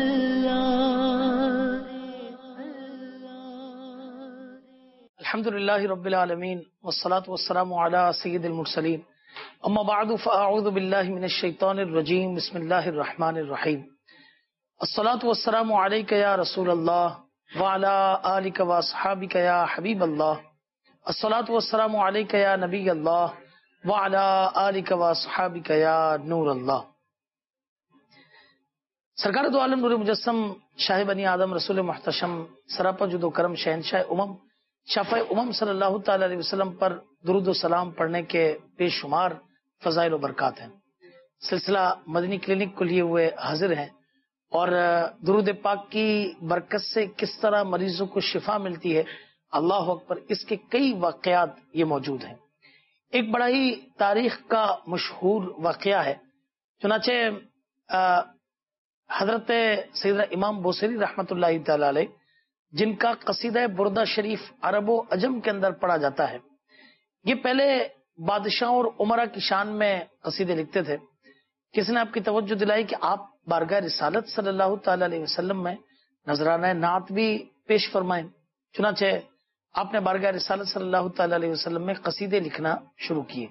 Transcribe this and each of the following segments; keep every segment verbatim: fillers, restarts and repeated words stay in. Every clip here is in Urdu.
الحمدللہ رب العالمین والصلاة والسلام علی سید المرسلین اما بعد فاعوذ باللہ من الشیطان الرجیم بسم اللہ الرحمن الرحیم الصلاة والسلام علیک یا رسول اللہ وعلی آلک واصحابک یا حبیب اللہ الصلاة والسلام علیک یا نبی اللہ وعلی آلک واصحابک یا نور اللہ۔ سرکار دو عالم نور مجسم شاہ بنی آدم رسول محتشم سراپا جود و کرم شہنشاہ امم شفیع امم صلی اللہ تعالی علیہ وسلم پر درود و سلام پڑھنے کے بے شمار فضائل و برکات ہیں۔ سلسلہ مدنی کلینک کو لیے ہوئے حاضر ہیں اور درود پاک کی برکت سے کس طرح مریضوں کو شفا ملتی ہے، اللہ اکبر، اس کے کئی واقعات یہ موجود ہیں۔ ایک بڑا ہی تاریخ کا مشہور واقعہ ہے، چنانچہ حضرت سیدنا امام بوصیری رحمۃ اللہ تعالی علیہ، جن کا قصیدہ بردہ شریف عرب و عجم کے اندر پڑھا جاتا ہے، یہ پہلے بادشاہوں اور عمرا کی شان میں قصیدے لکھتے تھے۔ کسی نے آپ کی توجہ دلائی کہ آپ بارگاہ رسالت صلی اللہ تعالی علیہ وسلم میں نذرانہ نعت بھی پیش فرمائیں۔ چنانچہ آپ نے بارگاہ رسالت صلی اللہ تعالی علیہ وسلم میں قصیدے لکھنا شروع کیے۔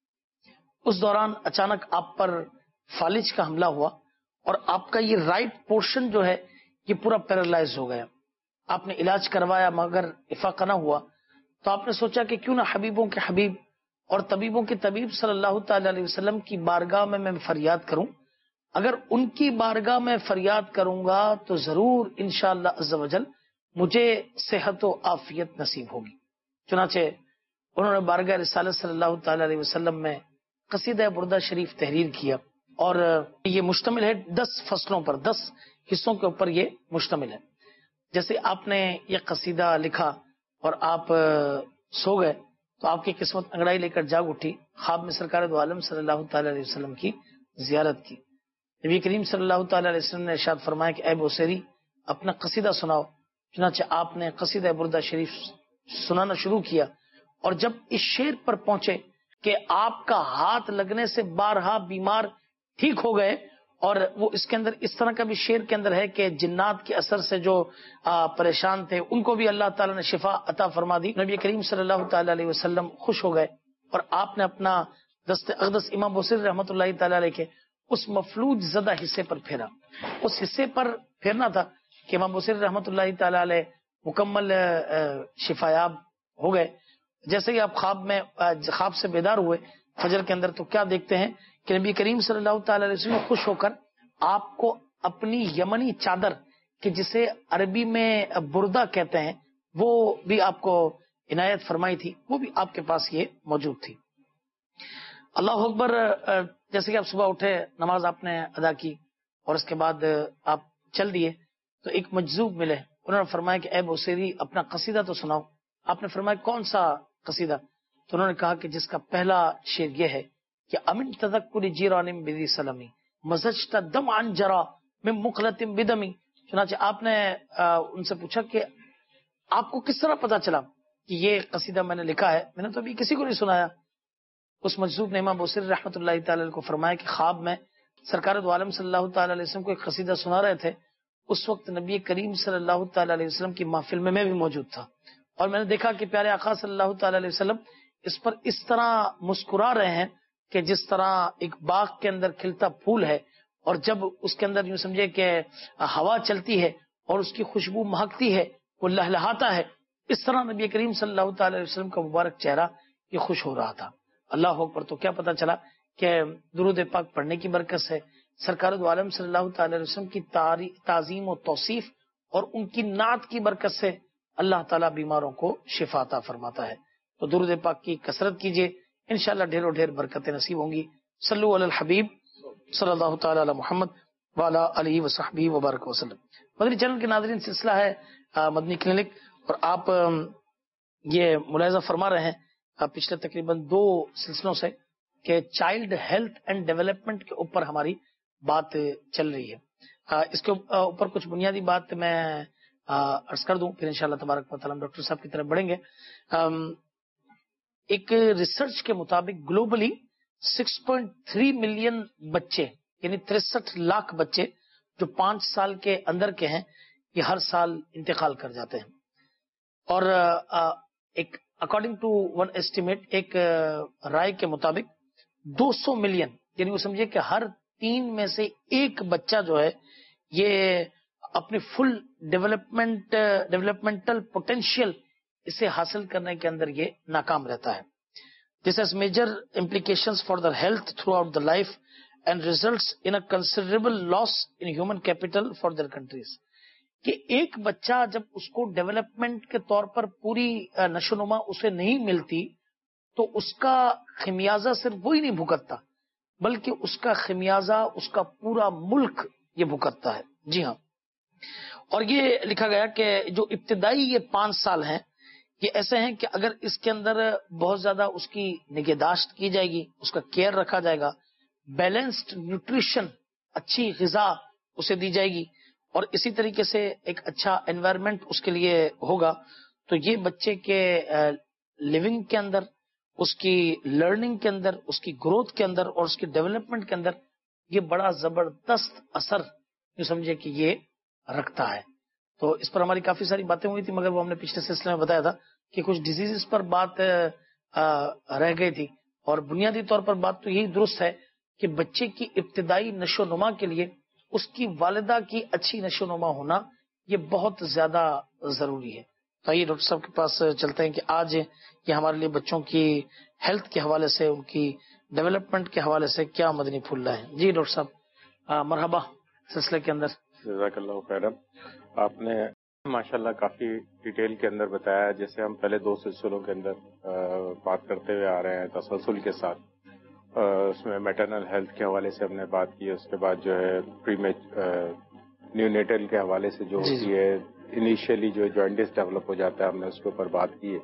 اس دوران اچانک آپ پر فالج کا حملہ ہوا اور آپ کا یہ رائٹ پورشن جو ہے یہ پورا پیرالائز ہو گیا۔ آپ نے علاج کروایا مگر افاقہ نہ ہوا، تو آپ نے سوچا کہ کیوں نہ حبیبوں کے حبیب اور طبیبوں کے طبیب صلی اللہ تعالی علیہ وسلم کی بارگاہ میں میں فریاد کروں۔ اگر ان کی بارگاہ میں فریاد کروں گا تو ضرور انشاءاللہ عز و جل مجھے صحت و عافیت نصیب ہوگی۔ چنانچہ انہوں نے بارگاہ رسالت صلی اللہ تعالی علیہ وسلم میں قصیدہ بردہ شریف تحریر کیا اور یہ مشتمل ہے دس فصلوں پر، دس حصوں کے اوپر یہ مشتمل ہے۔ جیسے آپ نے یہ قصیدہ لکھا اور آپ سو گئے تو آپ کی قسمت انگڑائی لے کر جاگ اٹھی، خواب میں سرکار دو عالم صلی اللہ تعالی علیہ وسلم کی زیارت کی۔ نبی کریم صلی اللہ تعالی علیہ وسلم نے ارشاد فرمایا کہ اے بوصیری اپنا قصیدہ سناؤ۔ چنانچہ آپ نے قصیدہ بردہ شریف سنانا شروع کیا اور جب اس شعر پر پہنچے کہ آپ کا ہاتھ لگنے سے بارہا بیمار ٹھیک ہو گئے، اور وہ اس کے اندر اس طرح کا بھی شعر کے اندر ہے کہ جنات کے اثر سے جو پریشان تھے ان کو بھی اللہ تعالیٰ نے شفا عطا فرما دی۔ نبی کریم صلی اللہ تعالی علیہ وسلم خوش ہو گئے اور آپ نے اپنا دست اقدس امام بوصیری رحمۃ اللہ تعالی علیہ کے اس مفلوج زدہ حصے پر پھیرا۔ اس حصے پر پھیرنا تھا کہ امام بوصیری رحمۃ اللہ تعالی علیہ مکمل شفایاب ہو گئے۔ جیسے کہ آپ خواب میں خواب سے بیدار ہوئے فجر کے اندر تو کیا دیکھتے ہیں کہ نبی کریم صلی اللہ تعالی علیہ وسلم خوش ہو کر آپ کو اپنی یمنی چادر کہ جسے عربی میں بردہ کہتے ہیں وہ بھی آپ کو عنایت فرمائی تھی، وہ بھی آپ کے پاس یہ موجود تھی۔ اللہ اکبر۔ جیسے کہ آپ صبح اٹھے، نماز آپ نے ادا کی اور اس کے بعد آپ چل دیے تو ایک مجذوب ملے، انہوں نے فرمایا کہ اے بوصیری اپنا قصیدہ تو سناؤ۔ آپ نے فرمایا کون سا قصیدہ؟ تو انہوں نے کہا کہ جس کا پہلا شعر یہ ہے کہ امن تذکر جیران بذی سلمی مزجت دم عن جرا من مقلت بدمی۔ چنانچہ آپ نے ان سے پوچھا کہ آپ کو کس طرح پتا چلا کہ یہ قصیدہ میں نے لکھا ہے، میں نے تو ابھی کسی کو نہیں سنایا۔ اس مجذوب نے امام بوصیری رحمۃ اللہ تعالی کو فرمایا کہ خواب میں سرکار دو عالم صلی اللہ تعالی علیہ وسلم کو ایک قصیدہ سنا رہے تھے، اس وقت نبی کریم صلی اللہ تعالی علیہ وسلم کی محفل میں میں بھی موجود تھا اور میں نے دیکھا کہ پیارے آقا صلی اللہ تعالی علیہ وسلم اس پر اس طرح مسکرا رہے ہیں کہ جس طرح ایک باغ کے اندر کھلتا پھول ہے اور جب اس کے اندر یوں سمجھے کہ ہوا چلتی ہے اور اس کی خوشبو مہکتی ہے، وہ لہلہاتا ہے، اس طرح نبی کریم صلی اللہ تعالی علیہ وسلم کا مبارک چہرہ یہ خوش ہو رہا تھا۔ اللہ اکبر۔ تو کیا پتا چلا کہ درود پاک پڑھنے کی برکت سے، سرکار دو عالم صلی اللہ تعالی علیہ وسلم کی تعظیم و توصیف اور ان کی نعت کی برکت سے اللہ تعالیٰ بیماروں کو شفا عطا فرماتا ہے۔ تو درود پاک کی کثرت کیجیے، انشاءاللہ ڈھیروں ڈھیر برکتیں نصیب ہوں گی۔ صلو علی الحبیب صلی اللہ تعالی علی محمد وعلی آلہ وصحبہ وبارک وسلم۔ مدنی چینل کے ناظرین، سلسلہ ہے مدنی کلینک اور آپ یہ ملاحظہ فرما رہے ہیں پچھلے تقریباً دو سلسلوں سے کہ چائلڈ ہیلتھ اینڈ ڈیولپمنٹ کے اوپر ہماری بات چل رہی ہے۔ اس کے اوپر کچھ بنیادی بات میں عرض کر دوں، پھر انشاءاللہ تبارک و تعالی ہم ڈاکٹر صاحب کی طرف بڑھیں گے۔ ایک ریسرچ کے مطابق globally six point three million بچے یعنی تریسٹھ لاکھ بچے جو پانچ سال کے اندر کے ہیں یہ ہر سال انتقال کر جاتے ہیں. اور ایک اکارڈنگ ٹو ون ایسٹیمیٹ، ایک رائے کے مطابق دو سو ملین یعنی وہ سمجھے کہ ہر تین میں سے ایک بچہ جو ہے یہ اپنی فل ڈیولپمنٹ ڈیولپمنٹل پوٹینشیل اسے حاصل کرنے کے اندر یہ ناکام رہتا ہے. This has major implications for the health throughout the life and results in a considerable loss in human capital for their countries. کہ ایک بچہ جب اس کو ڈیولپمنٹ کے طور پر پوری نشو نما اسے نہیں ملتی تو اس کا خمیازہ صرف وہی نہیں بھگتتا بلکہ اس کا خمیازہ اس کا پورا ملک یہ بھگتتا ہے. جی ہاں. اور یہ لکھا گیا کہ جو ابتدائی یہ پانچ سال ہیں یہ ایسے ہیں کہ اگر اس کے اندر بہت زیادہ اس کی نگہداشت کی جائے گی، اس کا کیئر رکھا جائے گا، بیلنسڈ نیوٹریشن اچھی غذا اسے دی جائے گی اور اسی طریقے سے ایک اچھا انوائرمنٹ اس کے لیے ہوگا تو یہ بچے کے لیونگ کے اندر، اس کی لرننگ کے اندر، اس کی گروتھ کے اندر اور اس کی ڈیولپمنٹ کے اندر یہ بڑا زبردست اثر جو سمجھے کہ یہ رکھتا ہے. تو اس پر ہماری کافی ساری باتیں ہوئی تھی مگر وہ ہم نے پچھلے سلسلے میں بتایا تھا کہ کچھ ڈیزیز پر بات رہ گئی تھی اور بنیادی طور پر بات تو یہی درست ہے کہ بچے کی ابتدائی نشو نما کے لیے اس کی والدہ کی اچھی نشو نما ہونا یہ بہت زیادہ ضروری ہے. تو آئیے ڈاکٹر صاحب کے پاس چلتے ہیں کہ آج یہ ہمارے لیے بچوں کی ہیلتھ کے حوالے سے، ان کی ڈیولپمنٹ کے حوالے سے کیا مدنی پھول رہے ہیں. جی ڈاکٹر صاحب مرحبا سلسلے کے اندر. جزاک اللہ خیرا. آپ نے ماشاءاللہ کافی ڈیٹیل کے اندر بتایا، جیسے ہم پہلے دو سلسلوں کے اندر بات کرتے ہوئے آ رہے ہیں تسلسل کے ساتھ. اس میں میٹرنل ہیلتھ کے حوالے سے ہم نے بات کی، اس کے بعد جو ہے پری نیونیٹل کے حوالے سے جو ہوتی ہے انیشیلی جو جوائنٹس ڈیولپ ہو جاتا ہے، ہم نے اس کے اوپر بات کی ہے.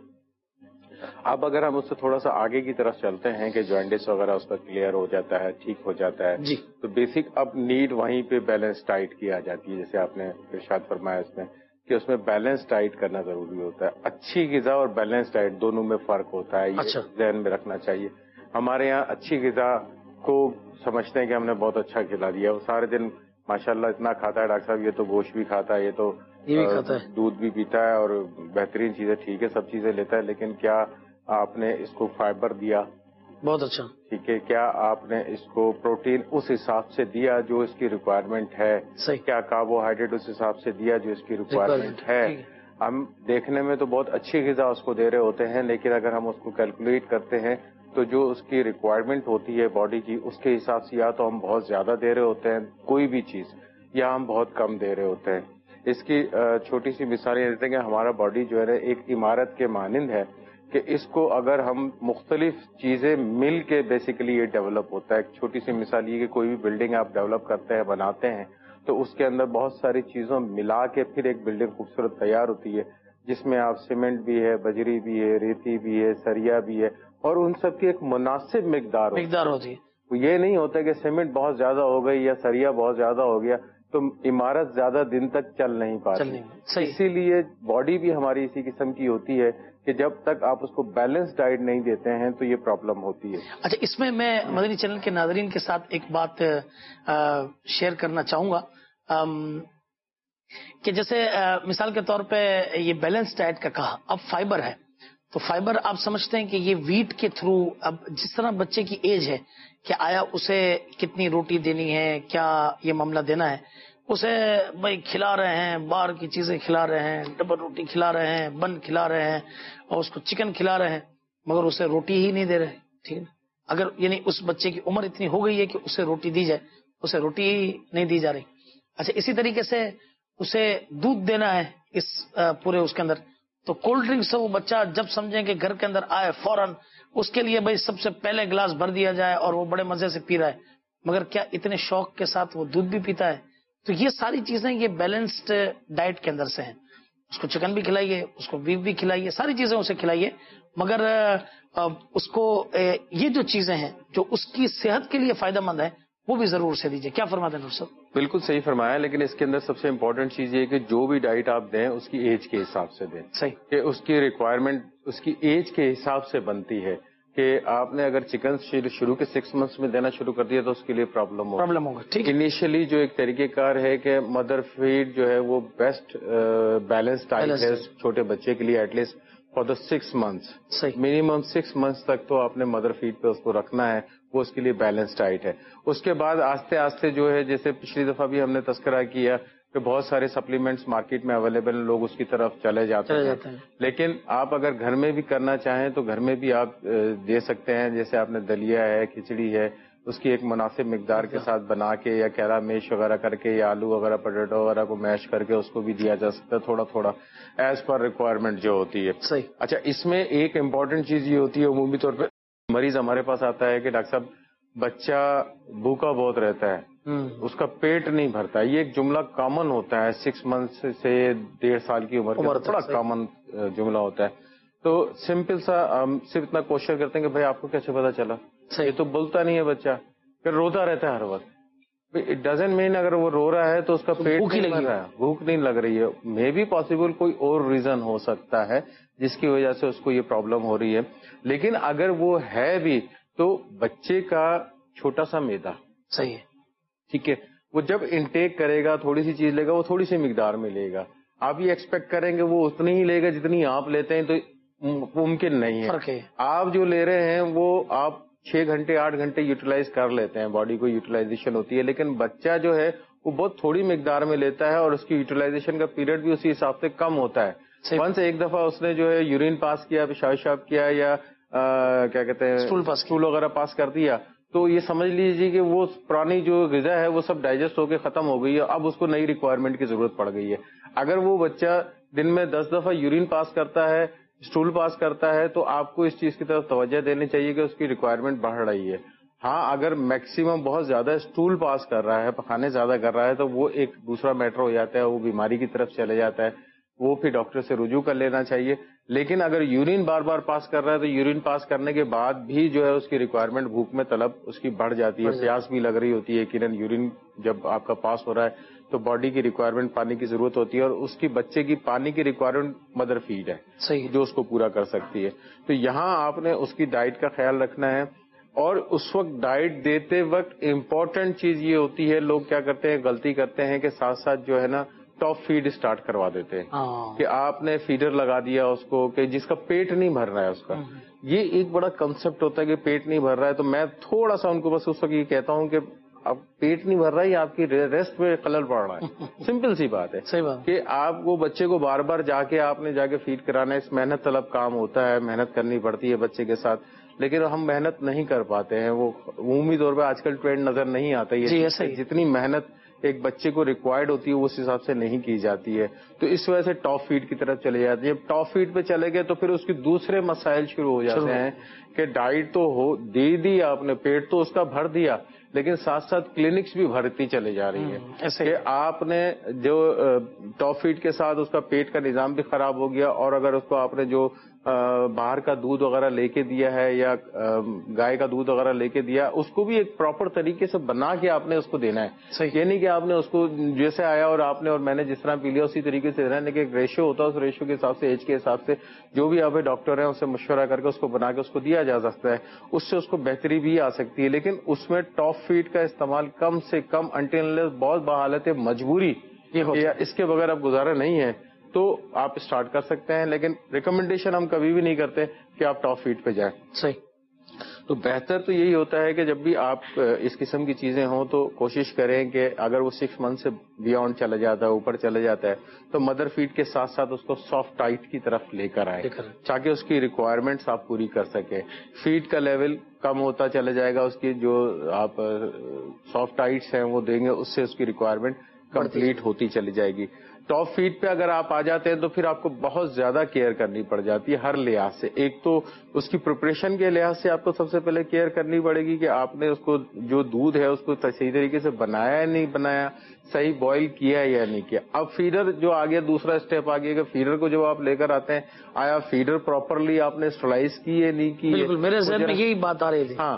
اب اگر ہم اس سے تھوڑا سا آگے کی طرف چلتے ہیں کہ جوائنٹس وغیرہ اس کا کلیئر ہو جاتا ہے، ٹھیک ہو جاتا ہے، جی. تو بیسک اب نیڈ وہیں پہ بیلنس ڈائٹ کی آ جاتی ہے، جیسے آپ نے ارشاد فرمایا اس میں کہ اس میں بیلنس ڈائٹ کرنا ضروری ہوتا ہے. اچھی غذا اور بیلنس ڈائٹ دونوں میں فرق ہوتا ہے، یہ ذہن میں رکھنا چاہیے. ہمارے یہاں اچھی غذا کو سمجھتے ہیں کہ ہم نے بہت اچھا کھلا دیا، وہ سارے دن ماشاءاللہ اتنا کھاتا ہے ڈاکٹر صاحب، یہ تو گوشت بھی کھاتا ہے، یہ تو دودھ بھی پیتا ہے اور بہترین چیزیں، ٹھیک ہے سب چیزیں لیتا ہے، لیکن کیا آپ نے اس کو فائبر دیا؟ بہت اچھا. ٹھیک ہے. کیا آپ نے اس کو پروٹین اس حساب سے دیا جو اس کی ریکوائرمنٹ ہے؟ صحیح. کیا کاربوہائیڈریٹ اس حساب سے دیا جو اس کی ریکوائرمنٹ ہے؟ ہم دیکھنے میں تو بہت اچھی غذا اس کو دے رہے ہوتے ہیں، لیکن اگر ہم اس کو کیلکولیٹ کرتے ہیں تو جو اس کی ریکوائرمنٹ ہوتی ہے باڈی کی، اس کے حساب سے یا تو ہم بہت زیادہ دے رہے ہوتے ہیں کوئی بھی چیز، یا ہم بہت کم دے رہے ہوتے ہیں. اس کی چھوٹی سی مثال یہ دیتے ہیں کہ ہمارا باڈی جو ہے ایک عمارت کے مانند ہے کہ اس کو اگر ہم مختلف چیزیں مل کے بیسیکلی یہ ڈیولپ ہوتا ہے. ایک چھوٹی سی مثال یہ کہ کوئی بھی بلڈنگ آپ ڈیولپ کرتے ہیں، بناتے ہیں، تو اس کے اندر بہت ساری چیزوں ملا کے پھر ایک بلڈنگ خوبصورت تیار ہوتی ہے، جس میں آپ سیمنٹ بھی ہے، بجری بھی ہے، ریتی بھی ہے، سریا بھی ہے، اور ان سب کی ایک مناسب مقدار مقدار ہوتی ہے. یہ نہیں ہوتا کہ سیمنٹ بہت زیادہ ہو گئی یا سریا بہت زیادہ ہو گیا تو عمارت زیادہ دن تک چل نہیں پاتی. اسی لیے باڈی بھی ہماری اسی قسم کی ہوتی ہے کہ جب تک آپ اس کو بیلنس ڈائٹ نہیں دیتے ہیں تو یہ پرابلم ہوتی ہے. اچھا، اس میں میں مدنی چینل کے ناظرین کے ساتھ ایک بات شیئر کرنا چاہوں گا کہ جیسے مثال کے طور پہ یہ بیلنس ڈائٹ کا کہا، اب فائبر ہے تو فائبر آپ سمجھتے ہیں کہ یہ ویٹ کے تھرو، اب جس طرح بچے کی ایج ہے کہ آیا اسے کتنی روٹی دینی ہے، کیا یہ معاملہ دینا ہے، اسے بھائی کھلا رہے ہیں، باہر کی چیزیں کھلا رہے ہیں، ڈبل روٹی کھلا رہے ہیں، بن کھلا رہے ہیں اور اس کو چکن کھلا رہے ہیں مگر اسے روٹی ہی نہیں دے رہے. ٹھیک ہے، اگر یعنی اس بچے کی عمر اتنی ہو گئی ہے کہ اسے روٹی دی جائے، اسے روٹی ہی نہیں دی جا رہی. اچھا، اسی طریقے سے اسے دودھ دینا ہے اس پورے اس کے اندر، تو کولڈ ڈرنک سے وہ بچہ جب سمجھیں کہ گھر کے اندر آئے فوراً اس کے لیے بھائی سب سے پہلے گلاس بھر دیا جائے اور وہ بڑے مزے سے پی رہا ہے، مگر کیا اتنے شوق کے ساتھ وہ دودھ بھی پیتا ہے؟ تو یہ ساری چیزیں یہ بیلنسڈ ڈائٹ کے اندر سے ہیں. اس کو چکن بھی کھلائیے، اس کو بیف بھی کھلائیے، ساری چیزیں اسے کھلائیے، مگر اس کو یہ جو چیزیں ہیں جو اس کی صحت کے لیے فائدہ مند ہیں وہ بھی ضرور سے دیجیے. کیا فرماتے ہیں ڈاکٹر صاحب؟ بالکل صحیح فرمایا، لیکن اس کے اندر سب سے امپورٹنٹ چیز یہ کہ جو بھی ڈائٹ آپ دیں اس کی ایج کے حساب سے دیں. صحیح. کہ اس کی ریکوائرمنٹ اس کی ایج کے حساب سے بنتی ہے. کہ آپ نے اگر چکن شروع کے سکس منتھس میں دینا شروع کر دیا تو اس کے لیے پرابلم ہوگا پرابلم ہوگا ٹھیک ہے. انیشلی جو ایک طریقہ کار ہے کہ مدر فیڈ جو ہے وہ بیسٹ بیلنس ڈائٹ ہے چھوٹے بچے کے لیے at least for the six months minimum six months تک تو آپ نے مدر فیڈ پہ اس کو رکھنا ہے, وہ اس کے لیے بیلنس ڈائٹ ہے. اس کے بعد آہستہ آہستہ جو ہے جیسے پچھلی دفعہ بھی ہم نے تذکرہ کیا کہ بہت سارے سپلیمنٹس مارکیٹ میں اویلیبل ہیں, لوگ اس کی طرف چلے جاتے ہیں, لیکن آپ اگر گھر میں بھی کرنا چاہیں تو گھر میں بھی آپ دے سکتے ہیں. جیسے آپ نے دلیا ہے, کھچڑی ہے, اس کی ایک مناسب مقدار کے ساتھ بنا کے یا کیرا میش وغیرہ کر کے یا آلو وغیرہ پوٹیٹو وغیرہ کو میش کر کے اس کو بھی دیا جا سکتا ہے تھوڑا تھوڑا ایز پر ریکوائرمنٹ جو ہوتی ہے. صحیح. اچھا, اس میں ایک امپورٹنٹ چیز یہ ہوتی ہے, عمومی طور پہ مریض ہمارے پاس آتا ہے کہ ڈاکٹر صاحب بچہ بھوکا بہت رہتا ہے, اس کا پیٹ نہیں بھرتا. یہ ایک جملہ کامن ہوتا ہے سکس منتھ سے ڈیڑھ سال کی عمر کا, بڑا کامن جملہ ہوتا ہے. تو سمپل سا ہم صرف اتنا کوشش کرتے ہیں کہ بھائی آپ کو کیسے پتا چلا, یہ تو بولتا نہیں ہے بچہ, پھر روتا رہتا ہے ہر وقت. اٹ ڈزنٹ مین اگر وہ رو رہا ہے تو اس کا پیٹ نہیں لگ رہا ہے, بھوک نہیں لگ رہی ہے. مے بی پاسبل کوئی اور ریزن ہو سکتا ہے جس کی وجہ سے اس کو یہ پرابلم ہو رہی ہے. لیکن اگر وہ ہے بھی تو بچے کا چھوٹا سا میدا صحیح ہے, ٹھیک ہے, وہ جب انٹیک کرے گا تھوڑی سی چیز لے گا, وہ تھوڑی سی مقدار میں لے گا. آپ یہ ایکسپیکٹ کریں گے وہ اتنی ہی لے گا جتنی آپ لیتے ہیں تو ممکن نہیں ہے. آپ جو لے رہے ہیں وہ آپ چھ گھنٹے آٹھ گھنٹے یوٹیلائز کر لیتے ہیں, باڈی کو یوٹیلائزیشن ہوتی ہے, لیکن بچہ جو ہے وہ بہت تھوڑی مقدار میں لیتا ہے اور اس کی یوٹیلائزیشن کا پیریڈ بھی اسی حساب سے کم ہوتا ہے. ونس ایک دفعہ اس نے جو ہے یورین پاس کیا, پیشاب پیشاب کیا یا کیا کہتے ہیں اسٹول وغیرہ پاس کر دیا, تو یہ سمجھ لیجیے کہ وہ پرانی جو غذا ہے وہ سب ڈائجسٹ ہو کے ختم ہو گئی ہے. اب اس کو نئی ریکوائرمنٹ کی ضرورت پڑ گئی ہے. اگر وہ بچہ دن میں دس دفعہ یورین پاس کرتا ہے, اسٹول پاس کرتا ہے, تو آپ کو اس چیز کی طرف توجہ دینی چاہیے کہ اس کی ریکوائرمنٹ بڑھ رہی ہے. ہاں, اگر میکسیمم بہت زیادہ اسٹول پاس کر رہا ہے, پخانے زیادہ کر رہا ہے, تو وہ ایک دوسرا میٹر ہو جاتا ہے, وہ بیماری کی طرف چلے جاتا ہے, وہ پھر ڈاکٹر سے رجوع کر لینا چاہیے. لیکن اگر یورین بار بار پاس کر رہا ہے تو یورین پاس کرنے کے بعد بھی جو ہے اس کی ریکوائرمنٹ بھوک میں طلب اس کی بڑھ جاتی ہے, پیاس بھی لگ رہی ہوتی ہے. یقیناً یورین جب آپ کا پاس ہو رہا ہے تو باڈی کی ریکوائرمنٹ پانی کی ضرورت ہوتی ہے, اور اس کی بچے کی پانی کی ریکوائرمنٹ مدر فیڈ ہے صحیح جو اس کو پورا کر سکتی ہے. تو یہاں آپ نے اس کی ڈائٹ کا خیال رکھنا ہے. اور اس وقت ڈائٹ دیتے وقت امپورٹنٹ چیز یہ ہوتی ہے, لوگ کیا کرتے ہیں, غلطی کرتے ہیں کہ ساتھ ساتھ جو ہے نا ٹاپ فیڈ اسٹارٹ کروا دیتے ہیں کہ آپ نے فیڈر لگا دیا اس کو کہ جس کا پیٹ نہیں بھر رہا ہے اس کا. یہ ایک بڑا کنسپٹ ہوتا ہے کہ پیٹ نہیں بھر رہا ہے, تو میں تھوڑا سا ان کو بس اس وقت یہ کہتا ہوں کہ اب پیٹ نہیں بھر رہا ہے, یہ آپ کی ریسٹ پہ خلل پڑ رہا ہے. سمپل سی بات ہے صحیح بات کہ آپ کو بچے کو بار بار جا کے آپ نے جا کے فیڈ کرانا ہے. اس محنت طلب کام ہوتا ہے, محنت کرنی پڑتی ہے بچے کے ساتھ, لیکن ہم محنت نہیں کر پاتے ہیں. وہ عمومی طور پہ آج کل ٹرینڈ نظر نہیں آتا ہے, جتنی محنت ایک بچے کو ریکوائرڈ ہوتی ہے اس حساب سے نہیں کی جاتی ہے. تو اس وجہ سے ٹاپ فیڈ کی طرف چلے جاتی ہے. جب ٹاپ فیڈ پہ چلے گئے تو پھر اس کے دوسرے مسائل شروع ہو جاتے ہیں کہ ڈائٹ تو ہو دے دی آپ نے, پیٹ تو اس کا بھر دیا, لیکن ساتھ ساتھ کلینکس بھی بھرتی چلی جا رہی ہے کہ آپ نے جو ٹاپ فیڈ کے ساتھ اس کا پیٹ کا نظام بھی خراب ہو گیا. اور اگر اس کو آپ نے جو باہر کا دودھ وغیرہ لے کے دیا ہے یا گائے کا دودھ وغیرہ لے کے دیا, اس کو بھی ایک پراپر طریقے سے بنا کے آپ نے اس کو دینا ہے. یہ نہیں کہ آپ نے اس کو جیسے آیا اور آپ نے اور میں نے جس طرح پی لیا اسی طریقے سے دینا ہے, لیکن ایک ریشو ہوتا ہے, اس ریشو کے حساب سے, ایج کے حساب سے جو بھی آپ ڈاکٹر ہیں اس سے مشورہ کر کے اس کو بنا کے اس کو دیا جا سکتا ہے. اس سے اس کو بہتری بھی آ سکتی ہے, لیکن اس میں ٹاپ فیڈ کا استعمال کم سے کم انٹل بہت بحالت مجبوری یا اس کے بغیر اب گزارا نہیں ہے تو آپ اسٹارٹ کر سکتے ہیں. لیکن ریکمنڈیشن ہم کبھی بھی نہیں کرتے کہ آپ ٹاپ فیڈ پہ جائیں. صحیح. تو بہتر تو یہی ہوتا ہے کہ جب بھی آپ اس قسم کی چیزیں ہوں تو کوشش کریں کہ اگر وہ سکس منتھ سے بیونڈ چلا جاتا ہے, اوپر چلا جاتا ہے, تو مدر فیڈ کے ساتھ ساتھ اس کو سافٹ ڈائٹ کی طرف لے کر آئے تاکہ اس کی ریکوائرمنٹس آپ پوری کر سکیں. فیڈ کا لیول کم ہوتا چلا جائے گا, اس کی جو آپ سافٹ ڈائٹس ہیں وہ دیں گے, اس سے اس کی ریکوائرمنٹ کمپلیٹ ہوتی چلی جائے گی. ٹاپ فیڈ پہ اگر آپ آ جاتے ہیں تو پھر آپ کو بہت زیادہ کیئر کرنی پڑ جاتی ہے ہر لحاظ سے. ایک تو اس کی پریپریشن کے لحاظ سے آپ کو سب سے پہلے کیئر کرنی پڑے گی کہ آپ نے اس کو جو دودھ ہے اس کو صحیح طریقے سے بنایا یا نہیں بنایا, صحیح بوائل کیا یا نہیں کیا. اب فیڈر جو آگے دوسرا اسٹیپ آ گیا کہ فیڈر کو جب آپ لے کر آتے ہیں, آیا فیڈر پراپرلی آپ نے اسٹرلائز کی ہے نہیں کی. بالکل میرے ذہن میں یہی بات آ رہی تھی. ہاں,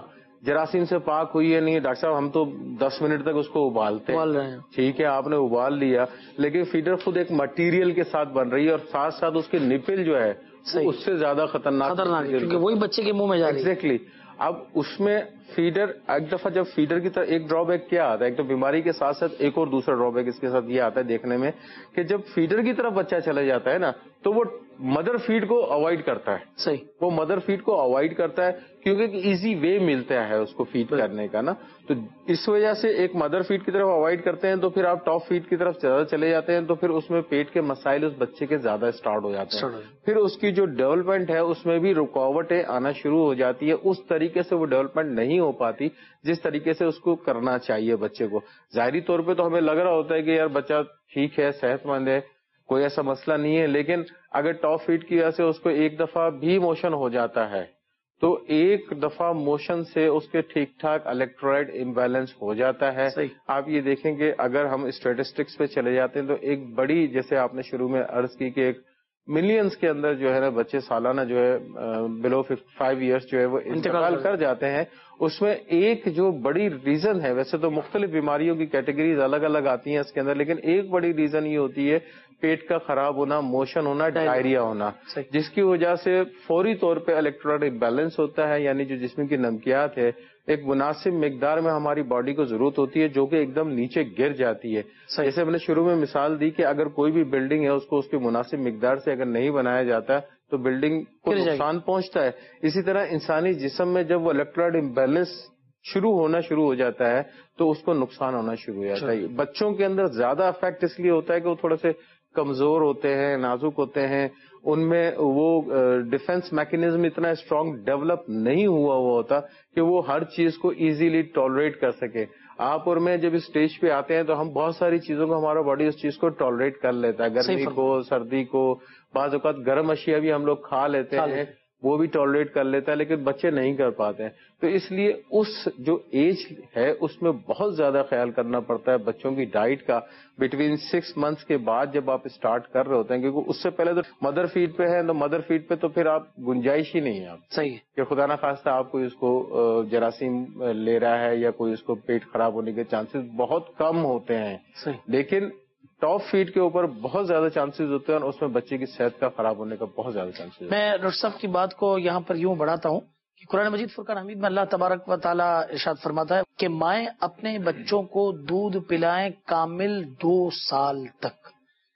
جراثیم سے پاک ہوئی ہے نہیں. ڈاکٹر صاحب ہم تو دس منٹ تک اس کو ابالتے ہیں, ٹھیک ہے آپ نے ابال لیا, لیکن فیڈر خود ایک مٹیریل کے ساتھ بن رہی ہے اور ساتھ ساتھ اس کے نپل جو ہے اس سے زیادہ خطرناک کیونکہ وہی بچے کے منہ میں جا رہی ہے. ایگزیکٹلی. اب اس میں فیڈر ایک دفعہ جب فیڈر کی طرف ایک ڈرا بیک کیا آتا ہے, ایک تو بیماری کے ساتھ ساتھ ایک اور دوسرا ڈرا بیک اس کے ساتھ یہ آتا ہے دیکھنے میں کہ جب فیڈر کی طرف بچہ چلے جاتا ہے نا تو وہ مدر فیڈ کو اوائڈ کرتا ہے. صحیح, وہ مدر فیڈ کو اوائڈ کرتا ہے کیونکہ ایزی وے ملتا ہے اس کو فیڈ کرنے کا نا, تو اس وجہ سے ایک مدر فیڈ کی طرف اوائڈ کرتے ہیں. تو پھر آپ ٹاپ فیڈ کی طرف زیادہ چلے جاتے ہیں تو پھر اس میں پیٹ کے مسائل اس بچے کے زیادہ اسٹارٹ ہو جاتے ہیں. پھر اس کی جو ڈیولپمنٹ ہے اس میں بھی رکاوٹیں آنا شروع ہو جاتی ہے. اس طریقے سے وہ ڈیولپمنٹ نہیں ہو پاتی جس طریقے سے اس کو کرنا چاہیے بچے کو. ظاہری طور پہ تو ہمیں لگ رہا ہوتا ہے کہ یار بچہ ٹھیک ہے, صحت مند ہے, کوئی ایسا مسئلہ نہیں ہے, لیکن اگر ٹاپ فیڈ کی وجہ سے اس کو ایک دفعہ بھی موشن ہو جاتا ہے تو ایک دفعہ موشن سے اس کے ٹھیک ٹھاک الیکٹرائٹ امبیلنس ہو جاتا ہے. آپ یہ دیکھیں کہ اگر ہم اسٹیٹسٹکس پہ چلے جاتے ہیں تو ایک بڑی, جیسے آپ نے شروع میں عرض کی کہ ایک ملینز کے اندر جو ہے نا بچے سالانہ جو ہے بلو فائیو ایئرس جو ہے وہ انتقال کر جاتے ہیں. اس میں ایک جو بڑی ریزن ہے, ویسے تو مختلف بیماریوں کی کیٹیگریز الگ الگ آتی ہیں اس کے اندر, لیکن ایک بڑی ریزن یہ ہوتی ہے پیٹ کا خراب ہونا, موشن ہونا, ڈائریا ہونا, جس کی وجہ سے فوری طور پہ الیکٹرائٹ امبیلنس ہوتا ہے. یعنی جو جسم کی نمکیات ہے ایک مناسب مقدار میں ہماری باڈی کو ضرورت ہوتی ہے جو کہ ایک دم نیچے گر جاتی ہے. جیسے ہم نے شروع میں مثال دی کہ اگر کوئی بھی بلڈنگ ہے اس کو اس کی مناسب مقدار سے اگر نہیں بنایا جاتا تو بلڈنگ کو نقصان پہنچتا ہے. اسی طرح انسانی جسم میں جب وہ الیکٹرائٹ امبیلنس شروع ہونا شروع ہو جاتا ہے تو اس کو نقصان ہونا شروع ہو جاتا ہے. بچوں کے اندر زیادہ افیکٹ اس لیے ہوتا ہے کہ وہ تھوڑے سے کمزور ہوتے ہیں, نازک ہوتے ہیں, ان میں وہ ڈیفenس میکینزم اتنا اسٹرانگ ڈیولپ نہیں ہوا ہوا ہوتا کہ وہ ہر چیز کو ایزیلی ٹالریٹ کر سکے. آپ اور میں جب اس اسٹیج پہ آتے ہیں تو ہم بہت ساری چیزوں کو, ہمارا باڈی اس چیز کو ٹالریٹ کر لیتا ہے, گرمی کو, سردی کو, بعض اوقات گرم اشیاء بھی ہم لوگ کھا لیتے ہیں, وہ بھی ٹالریٹ کر لیتا ہے, لیکن بچے نہیں کر پاتے ہیں. تو اس لیے اس جو ایج ہے اس میں بہت زیادہ خیال کرنا پڑتا ہے بچوں کی ڈائٹ کا. بٹوین سکس منتھس کے بعد جب آپ اسٹارٹ کر رہے ہوتے ہیں, کیونکہ اس سے پہلے تو مدر فیڈ پہ ہے, تو مدر فیڈ پہ تو پھر آپ گنجائش ہی نہیں ہے آپ صحیح کہ خدا نخواستہ آپ کوئی اس کو جراثیم لے رہا ہے یا کوئی اس کو پیٹ خراب ہونے کے چانسز بہت کم ہوتے ہیں. لیکن ٹاپ فیڈ کے اوپر بہت زیادہ چانسز ہوتے ہیں اور اس میں بچے کی صحت کا خراب ہونے کا بہت زیادہ چانسز. میں ڈاکٹر صاحب کی بات کو یہاں پر یوں بڑھاتا ہوں کہ قرآن مجید فرقان حمید میں اللہ تبارک و تعالیٰ ارشاد فرماتا ہے کہ مائیں اپنے بچوں کو دودھ پلائیں کامل دو سال تک.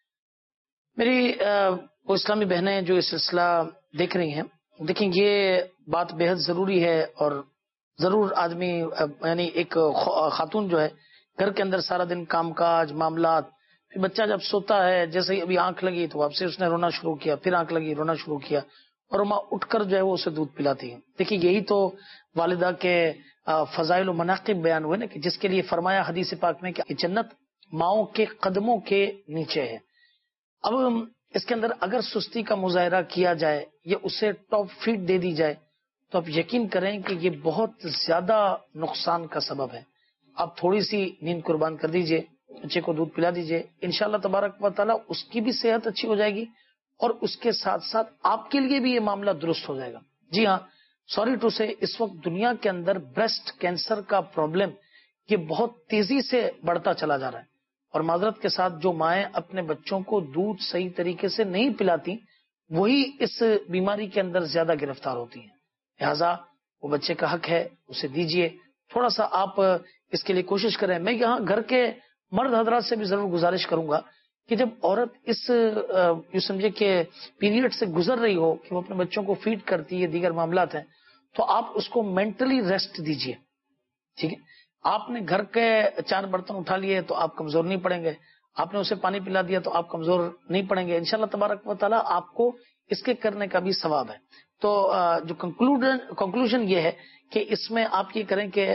میری وہ اسلامی بہنیں جو یہ سلسلہ دیکھ رہی ہیں, دیکھیں یہ بات بے حد ضروری ہے اور ضرور آدمی یعنی ایک خاتون جو ہے گھر کے اندر سارا دن کام کاج معاملات, پھر بچہ جب سوتا ہے جیسے ہی ابھی آنکھ لگی تو واپسی اس نے رونا شروع کیا, پھر آنکھ لگی رونا شروع کیا, اور ماں اٹھ کر جو ہے وہ اسے دودھ پلاتی ہے. دیکھیے یہی تو والدہ کے فضائل و مناقب بیان ہوئے نا کہ جس کے لیے فرمایا حدیث پاک میں کہ جنت ماؤں کے قدموں کے نیچے ہے. اب اس کے اندر اگر سستی کا مظاہرہ کیا جائے یا اسے ٹاپ فیڈ دے دی جائے تو آپ یقین کریں کہ یہ بہت زیادہ نقصان کا سبب ہے. آپ تھوڑی سی نیند قربان کر دیجئے, بچے کو دودھ پلا دیجئے, انشاءاللہ تبارک و تعالیٰ اس کی بھی صحت اچھی ہو جائے گی اور اس کے ساتھ ساتھ آپ کے لیے بھی یہ معاملہ درست ہو جائے گا. جی ہاں, سوری ٹو سے اس وقت دنیا کے اندر بریسٹ کینسر کا پرابلم یہ بہت تیزی سے بڑھتا چلا جا رہا ہے, اور معذرت کے ساتھ جو مائیں اپنے بچوں کو دودھ صحیح طریقے سے نہیں پلاتی وہی اس بیماری کے اندر زیادہ گرفتار ہوتی ہیں. لہذا وہ بچے کا حق ہے, اسے دیجئے. تھوڑا سا آپ اس کے لیے کوشش کریں. میں یہاں گھر کے مرد حضرات سے بھی ضرور گزارش کروں گا کہ جب عورت اس یوں سمجھے کہ پیریڈ سے گزر رہی ہو کہ وہ اپنے بچوں کو فیڈ کرتی ہے, دیگر معاملات ہیں, تو آپ اس کو مینٹلی ریسٹ دیجئے. ٹھیک ہے, آپ نے گھر کے چار برتن اٹھا لیے تو آپ کمزور نہیں پڑیں گے, آپ نے اسے پانی پلا دیا تو آپ کمزور نہیں پڑیں گے. انشاءاللہ تبارک و تعالیٰ آپ کو اس کے کرنے کا بھی ثواب ہے. تو جو کنکلوژن یہ ہے کہ اس میں آپ یہ کریں کہ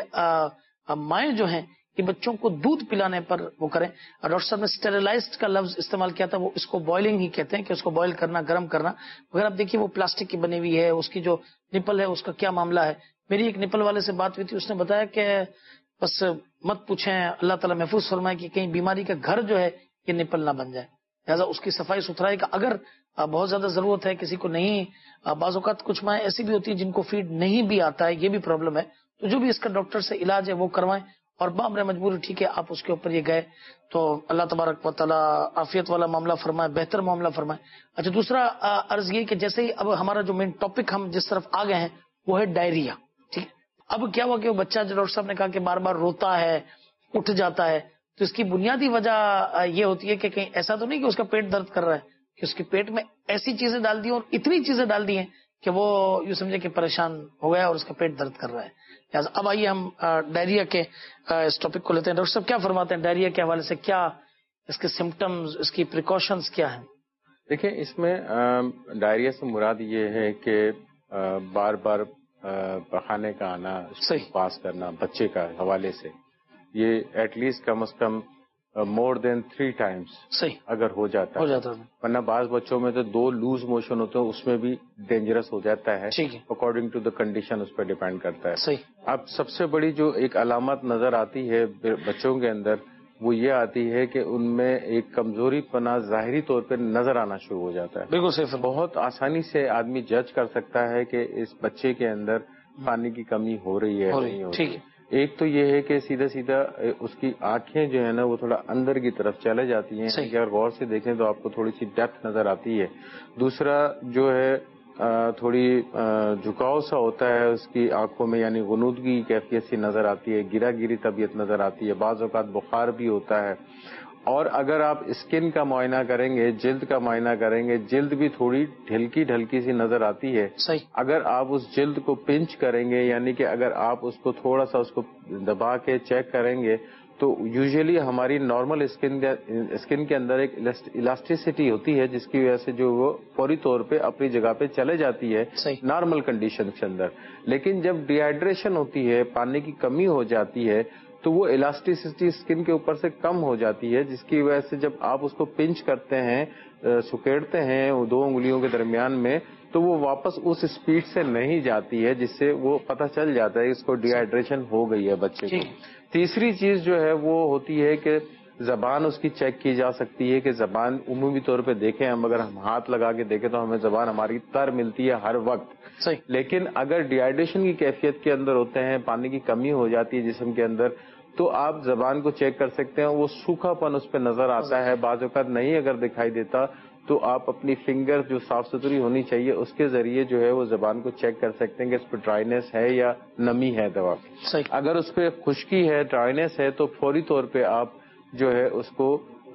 مائیں جو ہیں کہ بچوں کو دودھ پلانے پر وہ کریں. ڈاکٹر صاحب نے اسٹیریلائزڈ کا لفظ استعمال کیا تھا, وہ اس کو بوائلنگ ہی کہتے ہیں کہ اس کو بوائل کرنا, گرم کرنا. اگر آپ دیکھیے وہ پلاسٹک کی بنی ہوئی ہے, اس کی جو نپل ہے اس کا کیا معاملہ ہے. میری ایک نپل والے سے بات ہوئی تھی, اس نے بتایا کہ بس مت پوچھیں, اللہ تعالیٰ محفوظ فرمائے کہ کہیں بیماری کا گھر جو ہے یہ نپل نہ بن جائے. لہٰذا اس کی صفائی ستھرائی کا اگر بہت زیادہ ضرورت ہے, کسی کو نہیں, بعض اوقات کچھ مائیں ایسی بھی ہوتی ہیں جن کو فیڈ نہیں بھی آتا ہے, یہ بھی پرابلم ہے, تو تو جو بھی اس کا ڈاکٹر سے علاج ہے وہ کروائیں، اور بامر مجبوری ٹھیک ہے آپ اس کے اوپر یہ گئے تو اللہ تبارک و تعالیٰ عافیت والا معاملہ فرمائے، بہتر معاملہ فرمائے۔ اچھا دوسرا عرض یہ کہ جیسے ہی اب ہمارا جو مین ٹاپک ہم جس طرف آ گئے ہیں وہ ہے ڈائریا، ٹھیک ہے۔ اب کیا ہوا کہ وہ بچہ جو ڈاکٹر صاحب نے کہا کہ بار بار روتا ہے، اٹھ جاتا ہے، تو اس کی بنیادی وجہ یہ ہوتی ہے کہ کہیں ایسا تو نہیں کہ اس کا پیٹ درد کر رہا ہے، کہ اس کے پیٹ میں ایسی چیزیں ڈال دی اور اتنی چیزیں ڈال دی ہیں کہ وہ یوں سمجھے کہ پریشان ہو گیا اور اس کا پیٹ درد کر رہا ہے۔ اب آئیے ہم ڈائریا کے اس ٹاپک کو لیتے ہیں۔ ڈاکٹر صاحب کیا فرماتے ہیں ڈائریا کے حوالے سے، کیا اس کے سمپٹمز، اس کی پریکاشنز کیا ہیں؟ دیکھیں اس میں ڈائریا سے مراد یہ ہے کہ بار بار پخانے کا آنا، پاس کرنا بچے کا حوالے سے، یہ ایٹ لیسٹ کم از کم مور دین تھری ٹائمس صحیح اگر ہو جاتا ہو ہے، جاتا ہے، ورنہ بعض بچوں میں تو دو لوز موشن ہوتے ہیں، اس میں بھی ڈینجرس ہو جاتا ہے، اکارڈنگ ٹو دا کنڈیشن اس پہ ڈیپینڈ کرتا ہے۔ صحیح۔ اب سب سے بڑی جو ایک علامت نظر آتی ہے بچوں کے اندر وہ یہ آتی ہے کہ ان میں ایک کمزوری پنا ظاہری طور پہ نظر آنا شروع ہو جاتا ہے۔ بالکل صحیح۔ بہت آسانی سے آدمی جج کر سکتا ہے کہ اس بچے کے اندر پانی کی کمی ہو رہی ہے نہیں ہو رہی ہے۔ ایک تو یہ ہے کہ سیدھا سیدھا اس کی آنکھیں جو ہے نا وہ تھوڑا اندر کی طرف چلے جاتی ہیں، اگر غور سے دیکھیں تو آپ کو تھوڑی سی ڈیپتھ نظر آتی ہے۔ دوسرا جو ہے تھوڑی جھکاؤ سا ہوتا ہے اس کی آنکھوں میں، یعنی غنودگی کی کیفیت سی نظر آتی ہے، گرا گری طبیعت نظر آتی ہے، بعض اوقات بخار بھی ہوتا ہے۔ اور اگر آپ اسکن کا معائنہ کریں گے، جلد کا معائنہ کریں گے، جلد بھی تھوڑی ڈھلکی ڈھلکی سی نظر آتی ہے۔ اگر آپ اس جلد کو پنچ کریں گے، یعنی کہ اگر آپ اس کو تھوڑا سا اس کو دبا کے چیک کریں گے تو یوزلی ہماری نارمل اسکن اسکن کے اندر ایک الاسٹیسٹی ہوتی ہے جس کی وجہ سے جو وہ فوری طور پہ اپنی جگہ پہ چلے جاتی ہے نارمل کنڈیشن کے اندر۔ لیکن جب ڈی ہائیڈریشن ہوتی ہے، پانی کی کمی ہو جاتی ہے، تو وہ الاسٹیسٹی اسکن کے اوپر سے کم ہو جاتی ہے، جس کی وجہ سے جب آپ اس کو پنچ کرتے ہیں، سکیڑتے ہیں دو انگلیوں کے درمیان میں، تو وہ واپس اس اسپیڈ سے نہیں جاتی ہے جس سے وہ پتہ چل جاتا ہے اس کو ڈی ہائیڈریشن ہو گئی ہے بچے کو۔ تیسری چیز جو ہے وہ ہوتی ہے کہ زبان اس کی چیک کی جا سکتی ہے، کہ زبان عمومی طور پہ دیکھیں ہم، اگر ہم ہاتھ لگا کے دیکھیں تو ہمیں زبان ہماری تر ملتی ہے ہر وقت، لیکن اگر ڈی ہائیڈریشن کی کیفیت کے اندر ہوتے ہیں، پانی کی کمی ہو جاتی ہے جسم کے اندر، تو آپ زبان کو چیک کر سکتے ہیں، وہ سوکھا پن اس پہ نظر آتا ہے، بعض اوقات نہیں اگر دکھائی دیتا تو آپ اپنی فنگر جو صاف ستھری ہونی چاہیے اس کے ذریعے جو ہے وہ زبان کو چیک کر سکتے ہیں کہ اس پہ ڈرائینس ہے یا نمی ہے دوا۔ اگر اس پہ خشکی ہے، ڈرائینس ہے، تو فوری طور پہ آپ جو ہے اس کو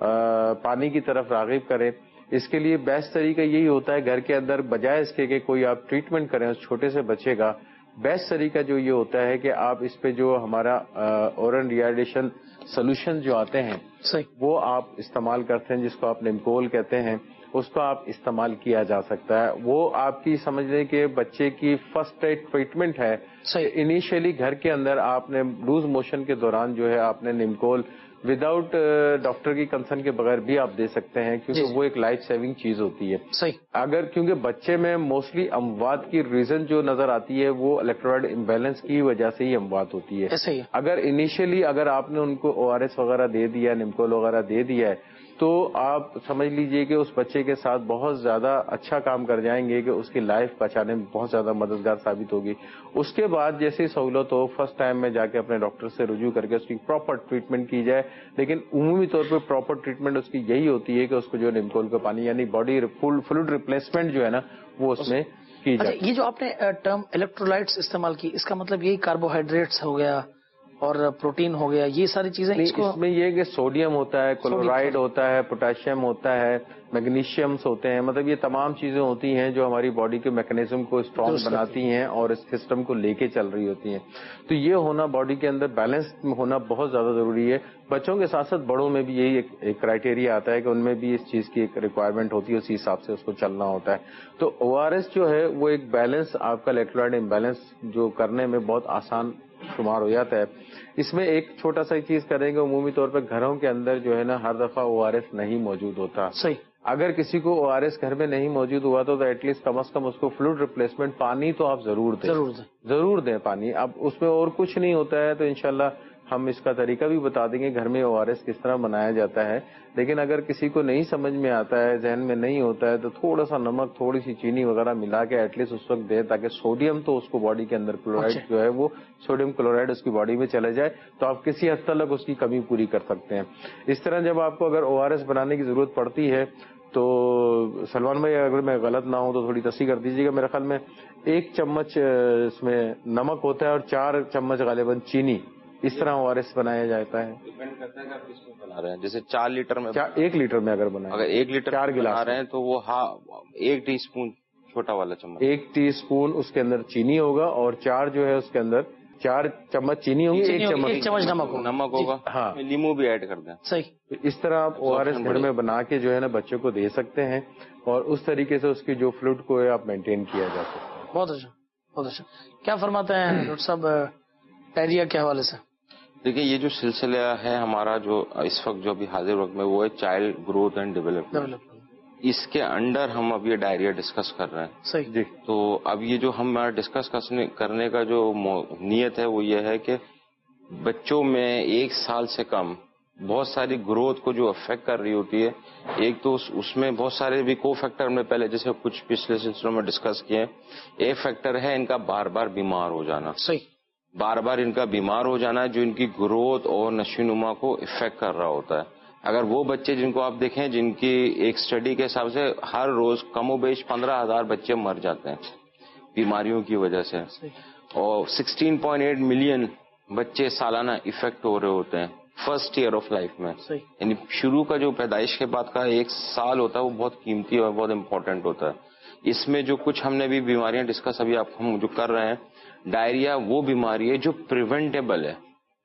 پانی کی طرف راغب کریں۔ اس کے لیے بیسٹ طریقہ یہی ہوتا ہے گھر کے اندر، بجائے اس کے کہ کوئی آپ ٹریٹمنٹ کریں اس چھوٹے سے بچے کا، بیسٹ طریقہ جو یہ ہوتا ہے کہ آپ اس پہ جو ہمارا اورن ڈی ہائیڈریشن سولوشن جو آتے ہیں وہ آپ استعمال کرتے ہیں، جس کو آپ نمکول کہتے ہیں، اس کو آپ استعمال کیا جا سکتا ہے۔ وہ آپ کی سمجھ لیں کہ بچے کی فرسٹ ایڈ ٹریٹمنٹ ہے۔ انیشیلی گھر کے اندر آپ نے لوز موشن کے دوران جو ہے آپ نے نمکول وداؤٹ ڈاکٹر کی کنسرن کے بغیر بھی آپ دے سکتے ہیں، کیونکہ وہ ایک لائف سیونگ چیز ہوتی ہے۔ اگر کیونکہ بچے میں موسٹلی اموات کی ریزن جو نظر آتی ہے وہ الیکٹرولائٹ امبیلنس کی وجہ سے ہی اموات ہوتی ہے۔ اگر انیشیلی اگر آپ نے ان کو او آر ایس وغیرہ دے دیا، نمکول وغیرہ دے دیا ہے، تو آپ سمجھ لیجئے کہ اس بچے کے ساتھ بہت زیادہ اچھا کام کر جائیں گے کہ اس کی لائف بچانے میں بہت زیادہ مددگار ثابت ہوگی۔ اس کے بعد جیسی سہولت ہو فرسٹ ٹائم میں جا کے اپنے ڈاکٹر سے رجوع کر کے اس کی پراپر ٹریٹمنٹ کی جائے، لیکن عمومی طور پہ پراپر ٹریٹمنٹ اس کی یہی ہوتی ہے کہ اس کو جو نمکول کا پانی یعنی باڈی فلوئڈ ریپلیسمنٹ جو ہے نا وہ اس میں کی جائے۔ یہ جو آپ نے ٹرم الیکٹرولائٹس استعمال کی، اس کا مطلب یہی کاربوہائیڈریٹس ہو گیا اور پروٹین ہو گیا، یہ ساری چیزیں؟ اس میں یہ کہ سوڈیم ہوتا ہے، کلورائڈ ہوتا ہے، پوٹاشیم ہوتا ہے، میگنیشیمس ہوتے ہیں، مطلب یہ تمام چیزیں ہوتی ہیں جو ہماری باڈی کے میکینزم کو اسٹرانگ بناتی ہیں اور اس سسٹم کو لے کے چل رہی ہوتی ہیں۔ تو یہ ہونا باڈی کے اندر بیلنس ہونا بہت زیادہ ضروری ہے۔ بچوں کے ساتھ ساتھ بڑوں میں بھی یہی ایک کرائٹیریا آتا ہے کہ ان میں بھی اس چیز کی ایک ریکوائرمنٹ ہوتی ہے، اسی حساب سے اس کو چلنا ہوتا ہے۔ تو او آر ایس جو ہے وہ ایک بیلنس آپ کا الیکٹرولائٹ امبیلنس جو کرنے میں بہت آسان شمار ہو جاتا ہے۔ اس میں ایک چھوٹا سا چیز کریں گے، عمومی طور پہ گھروں کے اندر جو ہے نا ہر دفعہ او آر ایس نہیں موجود ہوتا۔ صحیح۔ اگر کسی کو او آر ایس گھر میں نہیں موجود ہوا تو ایٹ لیسٹ کم از کم اس کو فلوئڈ ریپلیسمنٹ پانی تو آپ ضرور دیں، ضرور دیں ضرور دیں پانی۔ اب اس میں اور کچھ نہیں ہوتا ہے تو انشاءاللہ ہم اس کا طریقہ بھی بتا دیں گے گھر میں او آر ایس کس طرح بنایا جاتا ہے. لیکن اگر کسی کو نہیں سمجھ میں آتا ہے, ذہن میں نہیں ہوتا ہے, تو تھوڑا سا نمک, تھوڑی سی چینی وغیرہ ملا کے ایٹ لیسٹ اس وقت دیں, تاکہ سوڈیم تو اس کو باڈی کے اندر کلورائڈ جو ہے وہ سوڈیم کلورائڈ اس کی باڈی میں چلے جائے, تو آپ کسی حد تک اس کی کمی پوری کر سکتے ہیں. اس طرح جب آپ کو اگر او آر ایس بنانے کی ضرورت پڑتی ہے تو سلمان بھائی اگر میں غلط نہ ہوں تو تھوڑی تصحیح کر دیجیے گا, میرے خیال میں ایک چمچ اس میں نمک ہوتا ہے اور چار چمچ غالباً چینی, اس طرح او آر ایس بنایا جاتا ہے. ڈیپینڈ کرتا ہے کہ آپ کس میں بنا رہے ہیں. جیسے چار لیٹر میں ایک لیٹر میں اگر بنائیں, اگر ایک لیٹر چار گلاس بنا رہے ہیں تو وہ ہاں ایک ٹی اسپون چھوٹا والا چمچ, ایک ٹی اسپون اس کے اندر چینی ہوگا, اور چار جو ہے اس کے اندر چار چمچ چینی ہوں گی, ایک چمچ چمچ نمک نمک ہوگا. ہاں, لیمو بھی ایڈ کر دیں. صحیح. اس طرح آپ او آر ایس گھر میں بنا کے جو ہے نا بچوں کو دے سکتے ہیں, اور اس طریقے سے اس کی جو فلوئڈ کو ہے آپ مینٹین کیا جا سکتا ہے. بہت اچھا, بہت اچھا. کیا فرماتے ہیں ڈاکٹر صاحب ڈائریا کے حوالے سے؟ دیکھیں یہ جو سلسلہ ہے ہمارا جو اس وقت جو ابھی حاضر وقت میں وہ ہے چائلڈ گروتھ اینڈ ڈیولپمنٹ. اس کے انڈر ہم اب یہ ڈائریا ڈسکس کر رہے ہیں. صحیح جی. تو اب یہ جو ہم ڈسکس کرنے کا جو نیت ہے وہ یہ ہے کہ بچوں میں ایک سال سے کم بہت ساری گروتھ کو جو افیکٹ کر رہی ہوتی ہے, ایک تو اس میں بہت سارے بھی کو فیکٹر ہم نے پہلے جیسے کچھ پچھلے سلسلوں میں ڈسکس کیے. ایک فیکٹر ہے ان کا بار بار بیمار ہو جانا. صحیح. بار بار ان کا بیمار ہو جانا جو ان کی گروتھ اور نشو نما کو افیکٹ کر رہا ہوتا ہے. اگر وہ بچے جن کو آپ دیکھیں جن کی ایک اسٹڈی کے حساب سے ہر روز کم و بیش پندرہ ہزار بچے مر جاتے ہیں بیماریوں کی وجہ سے, اور سکسٹین پوائنٹ ایٹ ملین بچے سالانہ افیکٹ ہو رہے ہوتے ہیں فرسٹ ایئر آف لائف میں. یعنی شروع کا جو پیدائش کے بعد کا ایک سال ہوتا ہے وہ بہت قیمتی اور بہت امپورٹنٹ ہوتا ہے. اس میں جو کچھ ہم نے بھی بیماریاں ڈسکس ابھی آپ ہم جو کر رہے ہیں, ڈائریا وہ بیماری ہے جو پریونٹیبل ہے,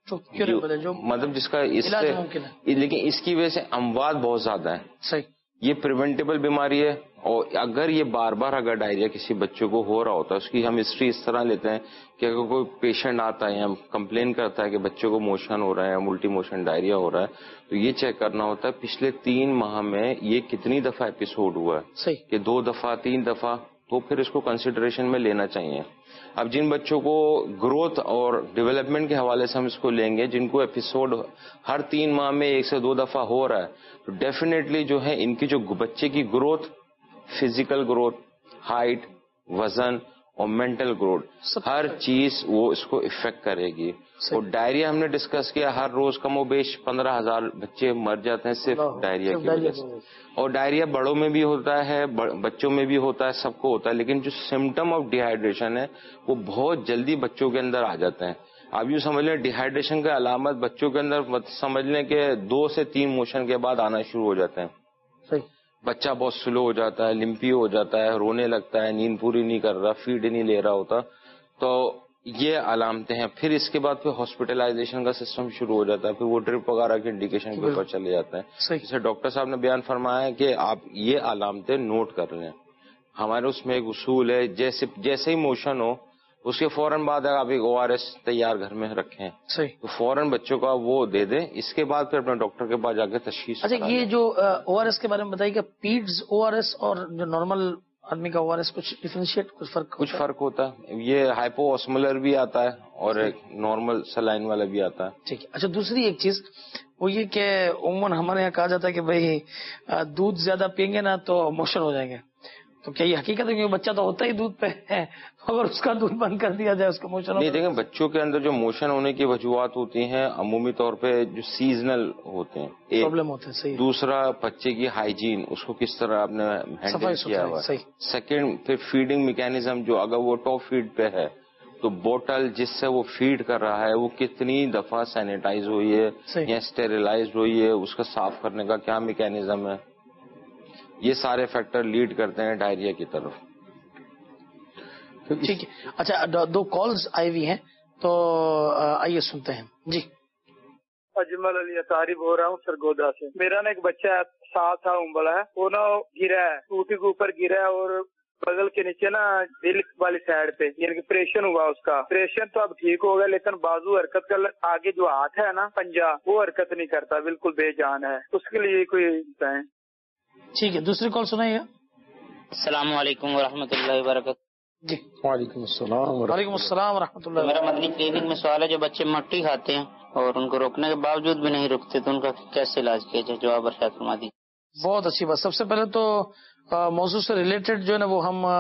جو مطلب جس کا اس سے, لیکن اس کی وجہ سے اموات بہت زیادہ ہیں. صحیح. یہ پریونٹیبل بیماری ہے, اور اگر یہ بار بار اگر ڈائریا کسی بچے کو ہو رہا ہوتا ہے, اس کی ہم ہسٹری اس طرح لیتے ہیں کہ اگر کوئی پیشنٹ آتا ہے یا کمپلین کرتا ہے کہ بچے کو موشن ہو رہا ہے یا ملٹی موشن ڈائریا ہو رہا ہے, تو یہ چیک کرنا ہوتا ہے پچھلے تین ماہ میں یہ کتنی دفعہ ایپیسوڈ ہوا ہے. صحیح. کہ دو دفعہ تین دفعہ, تو پھر اس کو کنسیڈریشن میں لینا چاہیے. اب جن بچوں کو گروتھ اور ڈیولپمنٹ کے حوالے سے ہم اس کو لیں گے جن کو ایپیسوڈ ہر تین ماہ میں ایک سے دو دفعہ ہو رہا ہے, تو ڈیفینیٹلی جو ہے ان کی جو بچے کی گروتھ, فزیکل گروتھ, ہائٹ, وزن اور مینٹل گروتھ, ہر چیز وہ اس کو افیکٹ کرے گی. اور ڈائریا ہم نے ڈسکس کیا, ہر روز کم و بیش پندرہ ہزار بچے مر جاتے ہیں صرف ڈائریا کی وجہ سے. اور ڈائریا بڑوں میں بھی ہوتا ہے, بچوں میں بھی ہوتا ہے, سب کو ہوتا ہے. لیکن جو سمٹم آف ڈی ہائیڈریشن ہے وہ بہت جلدی بچوں کے اندر آ جاتے ہیں. آپ یوں سمجھ لیں ڈی ہائیڈریشن کا علامت بچوں کے اندر سمجھ لیں کہ دو سے تین موشن کے بعد آنا شروع ہو جاتے ہیں. صحیح. بچہ بہت سلو ہو جاتا ہے, لمپی ہو جاتا ہے, رونے لگتا ہے, نیند پوری نہیں کر رہا, فیڈ نہیں لے رہا ہوتا. تو یہ علامتیں ہیں. پھر اس کے بعد پھر ہاسپٹلائزیشن کا سسٹم شروع ہو جاتا ہے, پھر وہ ڈرپ وغیرہ کے انڈیکیشن کے اوپر چلے جاتے ہیں. جیسے ڈاکٹر صاحب نے بیان فرمایا کہ آپ یہ علامتیں نوٹ کر لیں. ہمارے اس میں ایک اصول ہے, جیسے جیسے ہی موشن ہو اس کے فوراً بعد آپ ایک او آر ایس تیار گھر میں رکھیں, تو فوراً بچوں کا وہ دے دیں. اس کے بعد پھر اپنے ڈاکٹر کے پاس جا کے تشخیص. اچھا, یہ جو او آر ایس کے بارے میں بتائیے کہ پیڈز او آر ایس اور جو نارمل آدمی کا او آر ایس کچھ ڈفرینشیٹ کچھ فرق کچھ فرق ہوتا ہے. یہ ہائپو آسمولر بھی آتا ہے اور ایک نارمل سلائن والا بھی آتا ہے. ٹھیک ہے. اچھا, دوسری ایک چیز وہ یہ کہ عموماً ہمارے یہاں کہا جاتا ہے کہ بھائی دودھ زیادہ پئیں گے نا تو موشن ہو جائیں گے. تو کیا یہ حقیقت ہے کہ بچہ تو ہوتا ہی دودھ پہ ہے, اگر اس کا دودھ بند کر دیا جائے اس کا موشن نہیں؟ دیکھیں بچوں کے اندر جو موشن ہونے کی وجوہات ہوتی ہیں عمومی طور پہ جو سیزنل ہوتے ہیں, پرابلم ہوتے ہیں. صحیح. دوسرا بچے کی ہائیجین, اس کو کس طرح آپ نے ہینڈل کیا ہوا. صحیح. سیکنڈ پھر فیڈنگ میکینزم, جو اگر وہ ٹاپ فیڈ پہ ہے تو بوٹل جس سے وہ فیڈ کر رہا ہے وہ کتنی دفعہ سینیٹائز ہوئی ہے یا اسٹیریلائز ہوئی ہے, اس کا صاف کرنے کا کیا میکینزم ہے. یہ سارے فیکٹر لیڈ کرتے ہیں ڈائریا کی طرف. ٹھیک ہے. اچھا, دو کالز آئی ہوئی ہیں تو آئیے سنتے ہیں. جی. اجمل علی اطاری بول رہا ہوں سرگودا سے. میرا نا ایک بچہ سات سال عمر ہے, وہ نا گرا ہے, ٹوٹی کے اوپر گرا ہے اور بغل کے نیچے نا دل والی سائڈ پہ یعنی کہ پریشن ہوا. اس کا پریشن تو اب ٹھیک ہو گیا, لیکن بازو حرکت کر, آگے جو ہاتھ ہے نا پنجا وہ حرکت نہیں کرتا, بالکل بے جان ہے. اس کے لیے کوئی بتائیں. ٹھیک ہے, دوسری کال سنائیے. السلام علیکم ورحمۃ اللہ وبرکاتہ. جی. وعلیکم السلام. وعلیکم السلام ورحمۃ اللہ. میرا مدنی کلینک میں سوال ہے, جو بچے مٹی کھاتے ہیں اور ان کو روکنے کے باوجود بھی نہیں رکتے تو ان کا کیسے علاج کیا جائے؟ جواب ارشاد فرما دیجیے. بہت اچھی بات. سب سے پہلے تو موضوع سے ریلیٹڈ جو ہے نا وہ ہم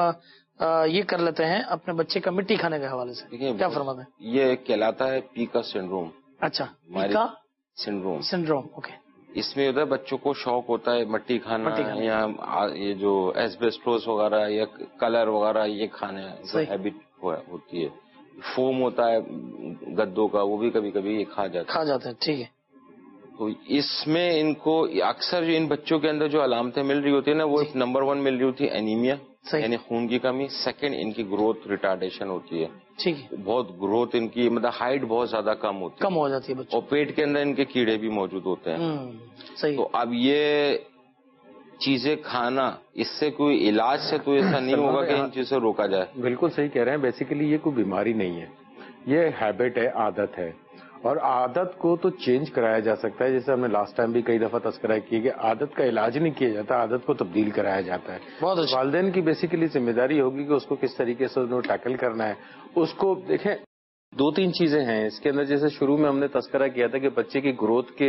یہ کر لیتے ہیں اپنے بچے کا مٹی کھانے کے حوالے سے. کیا فرماتے ہیں؟ یہ کہلاتا ہے پیکا سنڈروم. اچھا, پیکا سنڈروم. Syndrome okay. اس میں ادھر بچوں کو شوق ہوتا ہے مٹی کھانا یا یہ جو ایسبیسٹوس وغیرہ یا کلر وغیرہ یہ کھانا ہیبٹ ہوتی ہے. فوم ہوتا ہے گدوں کا, وہ بھی کبھی کبھی یہ کھا جاتا کھا جاتے ہیں. ٹھیک ہے. تو اس میں ان کو اکثر جو ان بچوں کے اندر جو علامتیں مل رہی ہوتی ہیں نا وہ نمبر ون مل رہی ہوتی ہے اینیمیا, یعنی خون کی کمی. سیکنڈ ان کی گروتھ ریٹارڈیشن ہوتی ہے. ٹھیک ہے. بہت گروتھ ان کی مطلب ہائٹ بہت زیادہ کم ہوتی ہے, کم ہو جاتی ہے بچوں. اور پیٹ کے اندر ان کے کیڑے بھی موجود ہوتے ہیں. صحیح. تو اب یہ چیزیں کھانا اس سے کوئی علاج سے تو ایسا نہیں ہوگا کہ ان چیزوں سے روکا جائے. بالکل صحیح کہہ رہے ہیں. بیسیکلی یہ کوئی بیماری نہیں ہے, یہ ہیبٹ ہے, عادت ہے, اور عادت کو تو چینج کرایا جا سکتا ہے. جیسے ہم نے لاسٹ ٹائم بھی کئی دفعہ تذکرہ کیا کہ عادت کا علاج نہیں کیا جاتا, عادت کو تبدیل کرایا جاتا ہے. والدین کی بیسیکلی ذمہ داری ہوگی کہ اس کو کس طریقے سے انہوں ٹیکل کرنا ہے. اس کو دیکھیں دو تین چیزیں ہیں اس کے اندر. جیسے شروع میں ہم نے تذکرہ کیا تھا کہ بچے کی گروتھ کے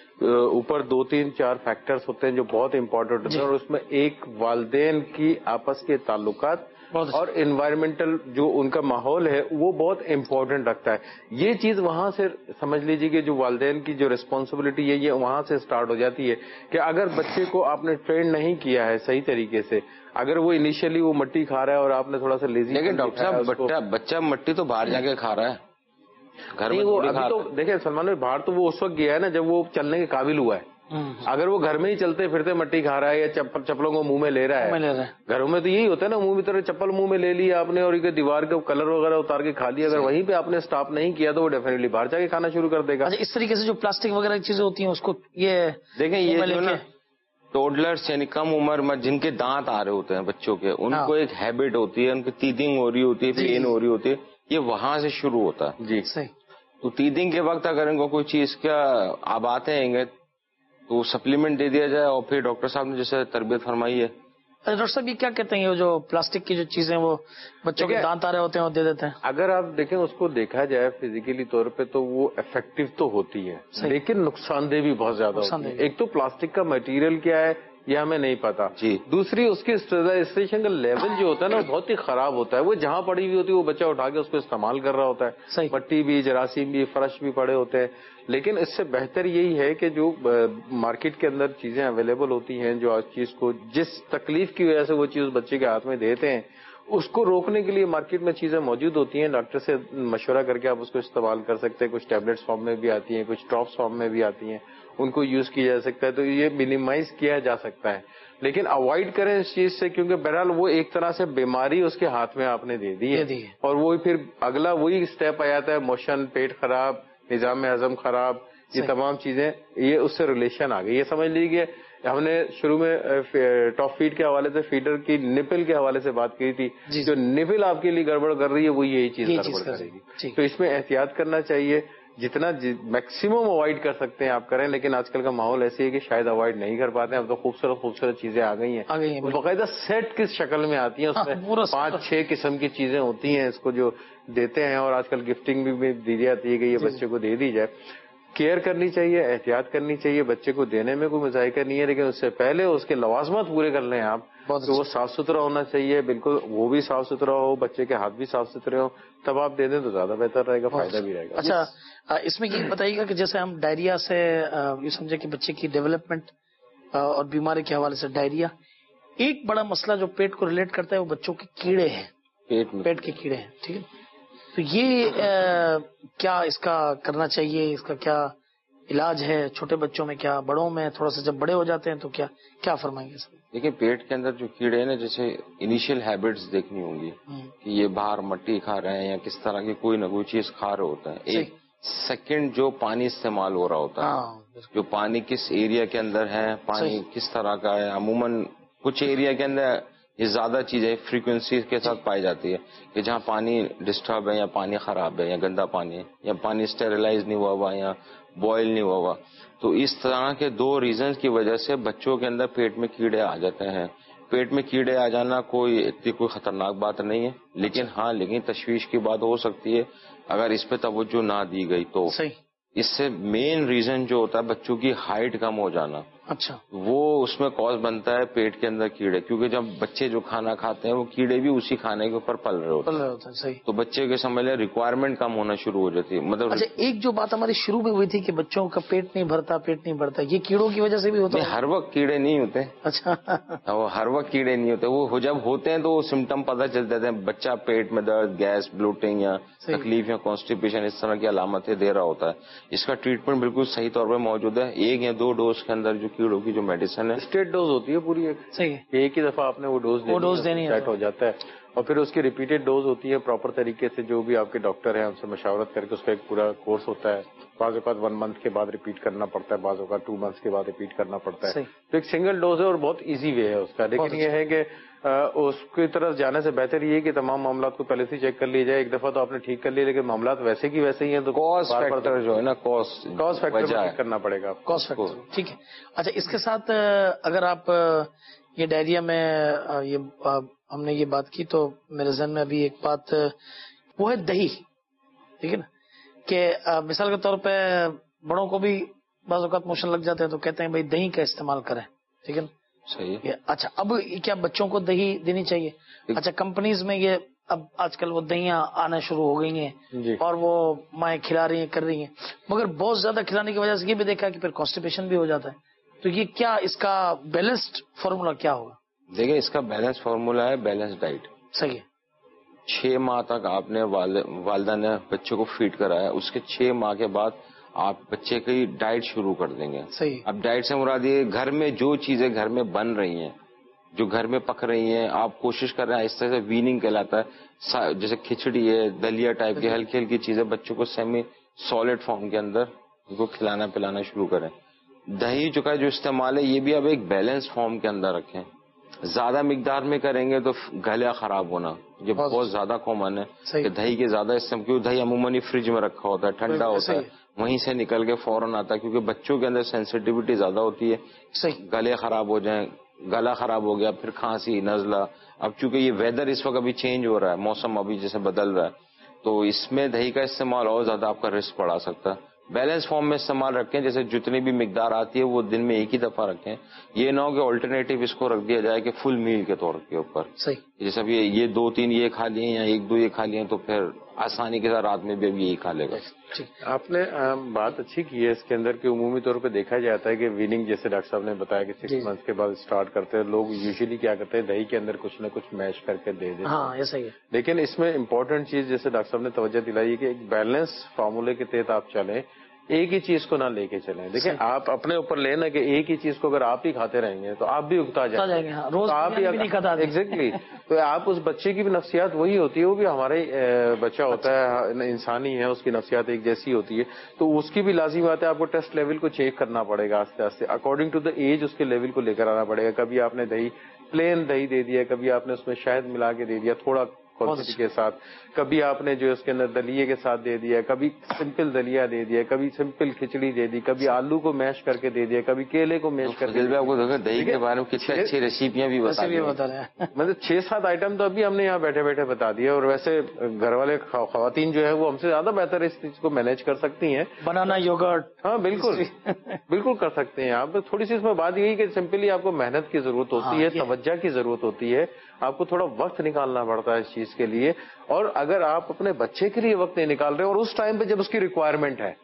اوپر دو تین چار فیکٹرز ہوتے ہیں جو بہت امپورٹنٹ ہوتے ہیں, اور اس میں ایک والدین کی آپس کے تعلقات اور انوائرمنٹل جو ان کا ماحول ہے وہ بہت امپورٹنٹ رکھتا ہے. یہ چیز وہاں سے سمجھ لیجیے کہ جو والدین کی جو ریسپانسبلٹی ہے یہ وہاں سے سٹارٹ ہو جاتی ہے کہ اگر بچے کو آپ نے ٹرین نہیں کیا ہے صحیح طریقے سے, اگر وہ انیشیلی وہ مٹی کھا رہا ہے اور آپ نے تھوڑا سا لیزی, لیکن ڈاکٹر صاحب بچہ مٹی تو باہر جا کے کھا رہا ہے, گھر میں وہ ابھی تو دیکھیں سلمان بھائی باہر تو وہ اس وقت گیا ہے نا جب وہ چلنے کے قابل ہوا ہے. اگر وہ گھر میں ہی چلتے پھرتے مٹی کھا رہا ہے یا چپل چپلوں کو منہ میں لے رہا ہے, گھروں میں تو یہی ہوتا ہے نا, منہ کی طرح چپل منہ میں لے لی آپ نے اور دیوار کا کلر وغیرہ اتار کے کھا لیا. اگر وہیں پہ آپ نے اسٹاپ نہیں کیا تو وہ ڈیفینیٹلی باہر جا کے کھانا شروع کر دے گا. اس طریقے سے جو پلاسٹک وغیرہ چیزیں ہوتی ہیں اس کو یہ دیکھیں, یہ جو نا ٹوڈلرس یعنی کم عمر میں جن کے دانت آ رہے ہوتے ہیں بچوں کے, ان کو ایک ہیبٹ ہوتی ہے, ان کی تیدنگ ہو رہی ہوتی ہے, پین ہو رہی ہوتی ہے, یہ وہاں سے شروع ہوتا ہے. جی صحیح. تو تیدنگ کے وقت اگر ان کو کوئی چیز کیا آپ آتے ہیں گے تو سپلیمنٹ دے دیا جائے, اور پھر ڈاکٹر صاحب نے جیسے تربیت فرمائی ہے. ڈاکٹر صاحب یہ کیا کہتے ہیں, جو پلاسٹک کی جو چیزیں وہ بچوں کے دانت آ رہے ہوتے ہیں وہ دے دیتے ہیں؟ اگر آپ دیکھیں اس کو دیکھا جائے فزیکلی طور پہ تو وہ افیکٹو تو ہوتی ہے, لیکن نقصان دہ بھی بہت زیادہ ہوتی ہے. ایک تو پلاسٹک کا مٹیریل کیا ہے یہ ہمیں نہیں پتا, جی. دوسری اس کی اسٹریلائزیشن کا لیول جو ہوتا ہے نا وہ بہت ہی خراب ہوتا ہے. وہ جہاں پڑی ہوئی ہوتی ہے وہ بچہ اٹھا کے اس کو استعمال کر رہا ہوتا ہے, مٹی بھی, جراثیم بھی, فرش بھی پڑے ہوتے ہیں. لیکن اس سے بہتر یہی ہے کہ جو مارکیٹ کے اندر چیزیں اویلیبل ہوتی ہیں, جو چیز کو جس تکلیف کی وجہ سے وہ چیز بچے کے ہاتھ میں دیتے ہیں اس کو روکنے کے لیے مارکیٹ میں چیزیں موجود ہوتی ہیں. ڈاکٹر سے مشورہ کر کے آپ اس کو استعمال کر سکتے ہیں. کچھ ٹیبلٹس فارم میں بھی آتی ہیں, کچھ ڈراپس فارم میں بھی آتی ہیں, ان کو یوز کیا جا سکتا ہے. تو یہ منیمائز کیا جا سکتا ہے, لیکن اوائڈ کریں اس چیز سے, کیونکہ بہرحال وہ ایک طرح سے بیماری اس کے ہاتھ میں آپ نے دے دی ہے, اور وہ پھر اگلا وہی اسٹیپ آ جاتا ہے, موشن, پیٹ خراب, نظام ہضم خراب, یہ تمام چیزیں یہ اس سے ریلیشن آ گئی. یہ سمجھ لیجیے ہم نے شروع میں ٹاپ فیڈ کے حوالے سے فیڈر کی نپل کے حوالے سے بات کی تھی. جو نپل آپ کے لیے گڑبڑ کر رہی ہے وہ یہی چیز گڑبڑ کرے گی. تو اس میں احتیاط کرنا چاہیے, جتنا میکسیمم اوائڈ کر سکتے ہیں آپ کریں. لیکن آج کل کا ماحول ایسے ہے کہ شاید اوائڈ نہیں کر پاتے ہیں. اب تو خوبصورت خوبصورت چیزیں آ گئی ہیں, باقاعدہ سیٹ کس شکل میں آتی ہیں, اس میں پانچ چھ قسم کی چیزیں ہوتی ہیں, اس کو جو دیتے ہیں. اور آج کل گفٹنگ بھی دی جاتی ہے کہ یہ بچے کو دے دی جائے. کیئر کرنی چاہیے, احتیاط کرنی چاہیے. بچے کو دینے میں کوئی مذائقہ نہیں ہے, لیکن اس سے پہلے اس کے لوازمات پورے کر لیں آپ. تو وہ صاف ستھرا ہونا چاہیے, بالکل وہ بھی صاف ستھرا ہو, بچے کے ہاتھ بھی صاف ستھرے ہوں, تب آپ دے دیں تو زیادہ بہتر رہے گا, فائدہ بھی رہے گا. اچھا, اس میں یہ بتائیے گا کہ جیسے ہم ڈائریا سے یہ سمجھے کہ بچے کی ڈیولپمنٹ اور بیماری کے حوالے سے ڈائریا, ایک بڑا مسئلہ جو پیٹ کو ریلیٹ کرتا ہے وہ بچوں کے کیڑے ہیں, پیٹ پیٹ کے کیڑے ہیں. ٹھیک ہے, تو یہ کیا اس کا کرنا چاہیے, اس کا کیا علاج ہے چھوٹے بچوں میں, کیا بڑوں میں, تھوڑا سا جب بڑے ہو جاتے ہیں تو کیا کیا فرمائیں گے؟ دیکھیں پیٹ کے اندر جو کیڑے ہیں نا, جیسے انیشیل ہیبٹس دیکھنی ہوں گی کہ یہ باہر مٹی کھا رہے ہیں یا کس طرح کی کوئی نہ کوئی چیز کھا رہے ہوتا ہے. ایک سیکنڈ جو پانی استعمال ہو رہا ہوتا ہے, جو پانی کس ایریا کے اندر ہے, پانی کس طرح کا ہے. عموماً کچھ ایریا کے اندر یہ زیادہ چیزیں فریکوینسی کے ساتھ پائی جاتی ہے کہ جہاں پانی ڈسٹرب ہے یا پانی خراب ہے یا گندا پانی ہے یا پانی اسٹیریلائز نہیں ہوا ہوا یا بوائل نہیں ہوا ہوا. تو اس طرح کے دو ریزنز کی وجہ سے بچوں کے اندر پیٹ میں کیڑے آ جاتے ہیں. پیٹ میں کیڑے آ جانا کوئی اتنی کوئی خطرناک بات نہیں ہے, لیکن ہاں لیکن تشویش کی بات ہو سکتی ہے اگر اس پہ توجہ نہ دی گئی تو. اس سے مین ریزن جو ہوتا ہے بچوں کی ہائٹ کم ہو جانا. اچھا. وہ اس میں کاز بنتا ہے پیٹ کے اندر کیڑے, کیونکہ جب بچے جو کھانا کھاتے ہیں وہ کیڑے بھی اسی کھانے کے اوپر پل رہے ہوتے ہیں. ہوتا ہے. صحیح. تو بچے کے سمجھ لیں ریکوائرمنٹ کم ہونا شروع ہو جاتی ہے. مطلب اچھا, ایک جو بات ہماری شروع میں ہوئی تھی کہ بچوں کا پیٹ نہیں بھرتا پیٹ نہیں بھرتا, یہ کیڑوں کی وجہ سے بھی ہوتا ہے؟ ہر وقت کیڑے نہیں ہوتے. اچھا. وہ ہر وقت کیڑے نہیں ہوتے, وہ جب ہوتے ہیں تو وہ سمٹم پتہ چل جاتے ہیں. بچہ پیٹ میں درد, گیس, بلوٹنگ یا تکلیف یا کانسٹیپیشن اس طرح کی علامتیں دے رہا ہوتا ہے. اس کا ٹریٹمنٹ بالکل صحیح طور پہ موجود ہے. ایک یا دو ڈوز کے اندر جو کیڑوں کی جو میڈیسن ہے, اسٹیٹ ڈوز ہوتی ہے پوری ایک. صحیح. ایک ہی دفعہ آپ نے وہ ڈوز وہ ڈوز دینی سیٹ ہو جاتا ہے, اور پھر اس کی ریپیٹڈ ڈوز ہوتی ہے پراپر طریقے سے. جو بھی آپ کے ڈاکٹر ہیں ان سے مشاورت کر کے اس کا ایک پورا کورس ہوتا ہے. بعض اوقات ون منتھ کے بعد ریپیٹ کرنا پڑتا ہے, بعض اوقات ٹو منتھس کے بعد ریپیٹ کرنا پڑتا ہے. تو ایک سنگل ڈوز ہے اور بہت ایزی وے ہے اس کا. لیکن یہ ہے کہ اس کی طرف جانے سے بہتر یہ ہے کہ تمام معاملات کو پہلے سے چیک کر لیا جائے. ایک دفعہ تو آپ نے ٹھیک کر لیا لیکن معاملات ویسے کی ویسے ہی ہیں, تو کاز فیکٹر جو ہے نا, کاز کاز فیکٹر کرنا پڑے گا. کاز فیکٹر, ٹھیک ہے. اچھا, اس کے ساتھ اگر آپ یہ ڈائریا میں یہ ہم نے یہ بات کی تو میرے ذہن میں ابھی ایک بات وہ ہے دہی, ٹھیک ہے نا, کہ مثال کے طور پہ بڑوں کو بھی بعض اوقات موشن لگ جاتے ہیں تو کہتے ہیں بھائی دہی کا استعمال کریں, ٹھیک ہے نا. صحیح. اچھا, اب کیا بچوں کو دہی دینی چاہیے؟ اچھا, کمپنیز میں یہ اب آج کل وہ دہیاں آنا شروع ہو گئی ہیں اور وہ مائیں کھلا رہی ہیں کر رہی ہیں, مگر بہت زیادہ کھلانے کی وجہ سے یہ بھی دیکھا کہ پھر کانسٹیپیشن بھی ہو جاتا ہے. تو یہ کیا اس کا بیلنسڈ فارمولا کیا ہوگا؟ دیکھیں, اس کا بیلنس فارمولا ہے بیلنس ڈائٹ. صحیح ہے. چھ ماہ تک آپ نے والدہ نے بچوں کو فیڈ کرایا, اس کے چھ ماہ کے بعد آپ بچے کی ڈائٹ شروع کر دیں گے. صحیح. اب ڈائٹ سے مراد یہ گھر میں جو چیزیں گھر میں بن رہی ہیں, جو گھر میں پک رہی ہیں, آپ کوشش کر رہے ہیں اس طرح سے ویننگ کہلاتا ہے, جیسے کھچڑی ہے, دلیا ٹائپ کی ہلکی ہلکی چیزیں بچوں کو سیمی سالڈ فارم کے اندر ان کو کھلانا پلانا شروع کریں. دہی جو کا جو استعمال ہے یہ بھی اب ایک بیلنس فارم کے اندر رکھیں. زیادہ مقدار میں کریں گے تو گلا خراب ہونا یہ بہت زیادہ کامن ہے کہ دہی کے زیادہ استعمال, کیوں دہی عموماً فریج میں رکھا ہوتا ہے, ٹھنڈا ہوتا ہے, وہیں سے نکل کے فوراً آتا ہے, کیونکہ بچوں کے اندر سینسیٹیوٹی زیادہ ہوتی ہے. گلے خراب ہو جائیں, گلا خراب ہو گیا, پھر کھانسی, نزلہ. اب چونکہ یہ ویدر اس وقت ابھی چینج ہو رہا ہے, موسم ابھی جیسے بدل رہا ہے, تو اس میں دہی کا استعمال اور زیادہ آپ کا رسک بڑھا سکتا ہے. بیلنس فارم میں استعمال رکھیں, جیسے جتنی بھی مقدار آتی ہے وہ دن میں ایک ہی دفعہ رکھیں. یہ نہ ہو کہ آلٹرنیٹو اس کو رکھ دیا جائے کہ فل میل کے طور کے اوپر. صحیح. جیسے اب یہ دو تین یہ کھا لیے یا ایک دو یہ کھا لیے تو پھر آسانی کے ساتھ رات میں بھی اب یہی کھا لے گا. آپ نے بات اچھی کی ہے اس کے اندر کہ عمومی طور پہ دیکھا جاتا ہے کہ ویننگ جیسے ڈاکٹر صاحب نے بتایا کہ سکس منتھ کے بعد اسٹارٹ کرتے ہیں لوگ. یوزلی کیا کرتے ہیں دہی کے اندر کچھ نہ کچھ میش کر کے دے دیتے. ہاں ایسا ہی ہے. لیکن اس میں امپورٹنٹ چیز جیسے ڈاکٹر صاحب نے توجہ دلائی کہ ایک بیلنس فارمولے کے تحت آپ چلیں, ایک ہی چیز کو نہ لے کے چلیں. دیکھیں آپ اپنے اوپر لینا کہ ایک ہی چیز کو اگر آپ ہی کھاتے رہیں گے تو آپ بھی اگتا جائیں گے, روز آپ ہی نہیں کھاتا. ایگزیکٹلی. تو آپ اس بچے کی بھی نفسیات وہی ہوتی ہے, وہ بھی ہمارے بچہ ہوتا ہے, انسانی ہے, اس کی نفسیات ایک جیسی ہوتی ہے, تو اس کی بھی لازمی بات ہے آپ کو ٹیسٹ لیول کو چیک کرنا پڑے گا آہستہ آہستہ اکارڈنگ ٹو دا ایج, اس کے لیول کو لے کر آنا پڑے گا. کبھی آپ نے دہی پلین دہی دے دیا, کبھی آپ نے اس میں شہد ملا کے دے دیا تھوڑا کوانٹٹی کے ساتھ, کبھی آپ نے جو اس کے اندر دلیے کے ساتھ دے دیا, کبھی سمپل دلیا دے دیا, کبھی سمپل کھچڑی دے دی, کبھی آلو کو میش کر کے دے دیا, کبھی کیلے کو میش کر کے. آپ کو دہی کے بارے میں کتنی اچھی ریسیپیاں بھی بتا رہے ہیں. مطلب چھ سات آئٹم تو ابھی ہم نے یہاں بیٹھے بیٹھے بتا دیا, اور ویسے گھر والے خواتین جو ہے وہ ہم سے زیادہ بہتر اس چیز کو مینج کر سکتی ہیں. بنانا یوگرٹ, ہاں بالکل بالکل کر سکتے ہیں آپ. تھوڑی سی اس میں بات یہی کہ سمپلی آپ کو محنت کی ضرورت ہوتی ہے, توجہ کی ضرورت ہوتی ہے, آپ کو تھوڑا وقت نکالنا پڑتا ہے اس چیز کے لیے. اور اگر آپ اپنے بچے کے لیے وقت نہیں نکال رہے اور اس ٹائم پہ جب اس کی ریکوائرمنٹ ہے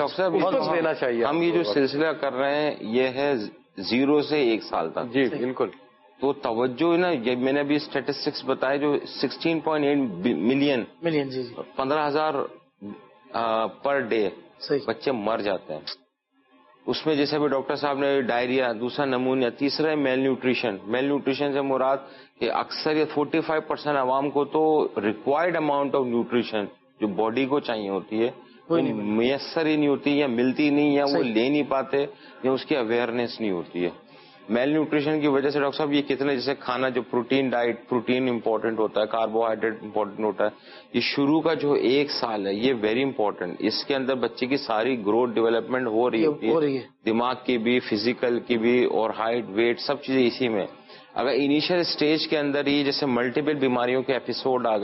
دینا چاہیے. ہم یہ جو سلسلہ کر رہے ہیں یہ ہے زیرو سے ایک سال تک. جی بالکل. تو توجہ نا, یہ میں نے ابھی اسٹیٹسٹکس بتائے جو sixteen point eight million million جی پندرہ ہزار پر ڈے بچے مر جاتے ہیں. اس میں جیسے بھی ڈاکٹر صاحب نے ڈائریا, دوسرا نمونیا, تیسرا ہے میل نیوٹریشن. میل نیوٹریشن سے مراد کہ اکثر یہ فورٹی فائیو پرسینٹ عوام کو تو ریکوائرڈ اماؤنٹ آف نیوٹریشن جو باڈی کو چاہیے ہوتی ہے وہ میسر ہی نہیں ہوتی, یا ملتی نہیں, یا وہ لے نہیں پاتے, یا اس کی اویئرنیس نہیں ہوتی ہے. میل نیوٹریشن کی وجہ سے ڈاکٹر صاحب یہ کتنے جیسے کھانا جو پروٹین ڈائٹ, پروٹین امپورٹنٹ ہوتا ہے, کاربوہائیڈریٹ امپورٹنٹ ہوتا ہے, یہ شروع کا جو ایک سال ہے یہ ویری امپورٹنٹ. اس کے اندر بچے کی ساری گروتھ ڈیولپمنٹ ہو رہی ہوتی ہے, دماغ کی بھی, فزیکل کی بھی, اور ہائٹ ویٹ سب چیزیں اسی میں. اگر انیشیل اسٹیج کے اندر ہی جیسے ملٹیپل بیماریوں کے ایپیسوڈ آ گئے,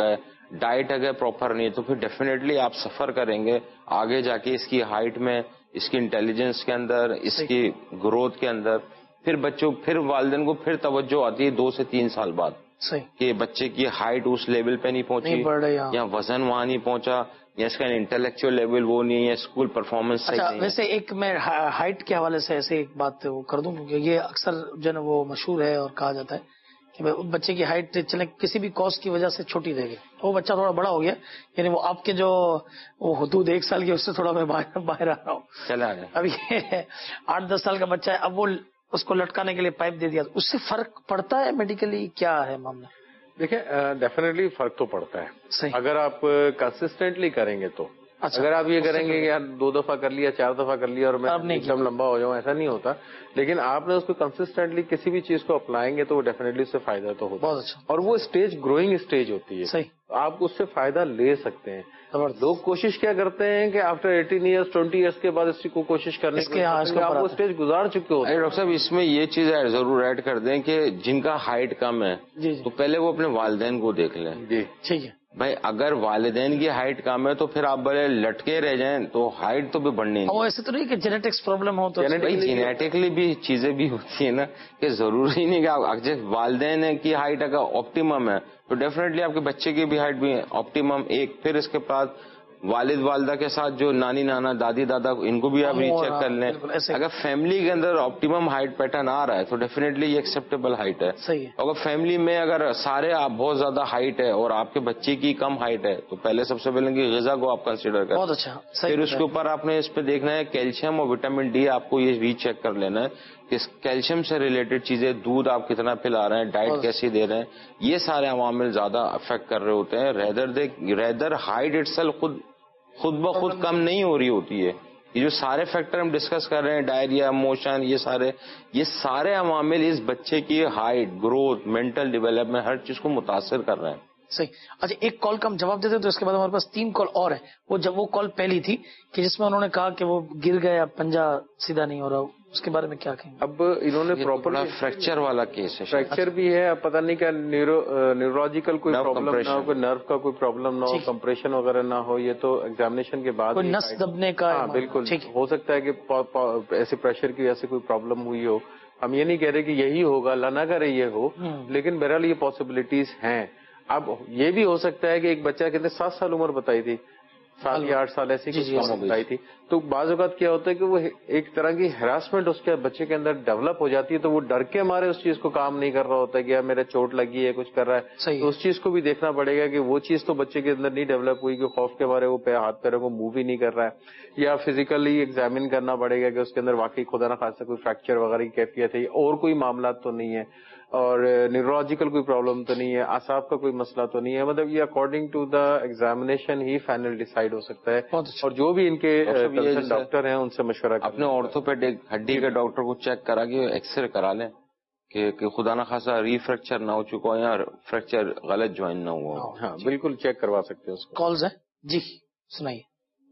ڈائٹ اگر پراپر نہیں ہے تو پھر ڈیفینیٹلی آپ سفر کریں گے آگے جا کے اس کی ہائٹ میں, اس کی انٹیلیجنس کے اندر, اس کی گروتھ کے اندر. پھر بچوں پھر والدین کو پھر توجہ آتی ہے دو سے تین سال بعد کہ بچے کی ہائٹ اس لیول پہ نہیں پہنچی, یا وزن وہاں نہیں پہنچا, یا اس کا انٹلیکچوئل لیول وہ نہیں ہے, اسکول پرفارمنس صحیح نہیں ہے. ویسے ایک میں ہائٹ کے حوالے سے ایسے ایک بات وہ کر دوں, کیونکہ یہ اکثر جو ہے وہ مشہور ہے اور کہا جاتا ہے کہ بچے کی ہائٹ چلے کسی بھی کاز کی وجہ سے چھوٹی رہ گئی, وہ بچہ تھوڑا بڑا ہو گیا, یعنی وہ آپ کے جو وہ حدود ایک سال کی اس سے تھوڑا میں باہر آ رہا ہوں, چلا اب یہ آٹھ دس سال کا بچہ ہے, اب وہ اس کو لٹکانے کے لیے پائپ دے دیا, اس سے فرق پڑتا ہے میڈیکلی, کیا ہے معاملہ؟ دیکھیں ڈیفینیٹلی فرق تو پڑتا ہے اگر آپ کنسسٹنٹلی کریں گے تو. اچھا, اگر آپ یہ کریں گے کہ یار دو دفعہ کر لیا, چار دفعہ کر لیا اور میں ایک دم لمبا ہو جاؤں, ایسا نہیں ہوتا. لیکن آپ نے اس کو کنسسٹنٹلی کسی بھی چیز کو اپلائیں گے تو وہ ڈیفینیٹلی اس سے فائدہ تو ہوتا ہے. اور وہ اسٹیج گروئنگ اسٹیج ہوتی ہے, آپ اس سے فائدہ لے سکتے ہیں. لوگ کوشش کیا کرتے ہیں کہ after eighteen years twenty years کے بعد اس کو کوشش کرنے کے آپ وہ اسٹیج گزار چکے ہوتے ہیں. ڈاکٹر صاحب اس میں یہ چیز ضرور ایڈ کر دیں کہ جن کا ہائٹ کم ہے تو پہلے وہ اپنے والدین کو دیکھ لیں. جی ٹھیک ہے بھائی, اگر والدین کی ہائٹ کم ہے تو پھر آپ بڑے لٹکے رہ جائیں تو ہائٹ تو بھی بڑھنی نہیں. ایسے تو نہیں کہ جینیٹکس پرابلم ہو تو جینیٹکلی بھی چیزیں بھی ہوتی ہیں نا, کہ ضروری نہیں کہ آپ والدین کی ہائٹ اگر آپٹیمم ہے تو ڈیفینیٹلی آپ کے بچے کی بھی ہائٹ بھی آپٹیمم ایک. پھر اس کے بعد والد والدہ کے ساتھ جو نانی نانا دادی دادا ان کو بھی آپ ری چیک کر لیں. اگر فیملی کے اندر آپٹیمم ہائٹ پیٹرن آ رہا ہے تو ڈیفینیٹلی یہ ایکسیپٹیبل ہائٹ ہے. اگر فیملی میں اگر سارے آپ بہت زیادہ ہائٹ ہے اور آپ کے بچے کی کم ہائٹ ہے تو پہلے سب سے پہلے غذا کو آپ کنسیڈر کریں. بہت اچھا. پھر اس کے اوپر آپ نے اس پہ دیکھنا ہے کیلشیم اور وٹامن ڈی, آپ کو یہ ری چیک کر لینا ہے کہ کیلشیم سے ریلیٹڈ چیزیں, دودھ آپ کتنا پلا رہے ہیں, ڈائٹ کیسی دے رہے ہیں, یہ سارے عوامل زیادہ افیکٹ کر رہے ہوتے ہیں. Rather they rather height itself خود خود بخود کم نہیں ہو رہی ہوتی ہے. یہ جو سارے فیکٹر ہم ڈسکس کر رہے ہیں, ڈائریا, موشن, یہ سارے یہ سارے عوامل اس بچے کی ہائٹ, گروتھ, مینٹل ڈیولپمنٹ, ہر چیز کو متاثر کر رہے ہیں. صحیح. اچھا, ایک کال کا ہم جواب دیتے تو اس کے بعد ہمارے پاس تین کال اور ہیں. وہ جب وہ کال پہلی تھی کہ جس میں انہوں نے کہا کہ وہ گر گیا, پنجہ سیدھا نہیں ہو رہا, اس کے بارے میں کیا کہیں؟ اب انہوں نے پراپر فریکچر والا کیس ہے, فریکچر بھی ہے, اب پتہ نہیں کیا نیورولوجیکل کوئی پرابلم نہ ہو, کوئی نرو کا کوئی پرابلم نہ ہو, کمپریشن وغیرہ نہ ہو, یہ تو ایگزامینیشن کے بعد نس دبنے کا. ہاں بالکل ہو سکتا ہے کہ ایسے پریشر کی وجہ سے کوئی پرابلم ہوئی ہو. ہم یہ نہیں کہہ رہے کہ یہی ہوگا, اللہ نہ کرے یہ ہو, لیکن بہرحال یہ پاسبلٹیز ہیں. اب یہ بھی ہو سکتا ہے کہ ایک بچہ کہتے سات سال عمر بتائی تھی, سات یا آٹھ سال ایسی کچھ بتائی تھی, تو بعض اوقات کیا ہوتا ہے کہ وہ ایک طرح کی ہراسمنٹ اس کے بچے کے اندر ڈیولپ ہو جاتی ہے, تو وہ ڈر کے مارے اس چیز کو کام نہیں کر رہا ہوتا ہے کہ یار میرا چوٹ لگی ہے, کچھ کر رہا ہے, تو اس چیز کو بھی دیکھنا پڑے گا کہ وہ چیز تو بچے کے اندر نہیں ڈیولپ ہوئی کہ خوف کے مارے وہ ہاتھ پیروں کو موو ہی نہیں کر رہا ہے, یا فزیکلی ایگزامن کرنا پڑے گا کہ اس کے اندر واقعی خدا نہ خاصا کوئی فریکچر وغیرہ کی کیفیت ہے, اور کوئی معاملات تو نہیں ہے, اور نیورولوجیکل کوئی پرابلم تو نہیں ہے, اعصاب کا کوئی مسئلہ تو نہیں ہے. مطلب یہ اکارڈنگ ٹو دا ایگزامینیشن ہی فائنل ڈیسائیڈ ہو سکتا ہے, اور جو بھی ان کے ڈاکٹر ہیں ان سے مشورہ اپنے آرتھوپیڈک ہڈی کے ڈاکٹر کو چیک کرا کے ایکس رے کرا لیں کہ خدا نہ خاصا ری فریکچر نہ ہو چکا ہو یا فریکچر غلط جوائن نہ ہوا. ہاں بالکل چیک کروا سکتے ہیں اس کو. کالز ہے جی, سنائیے.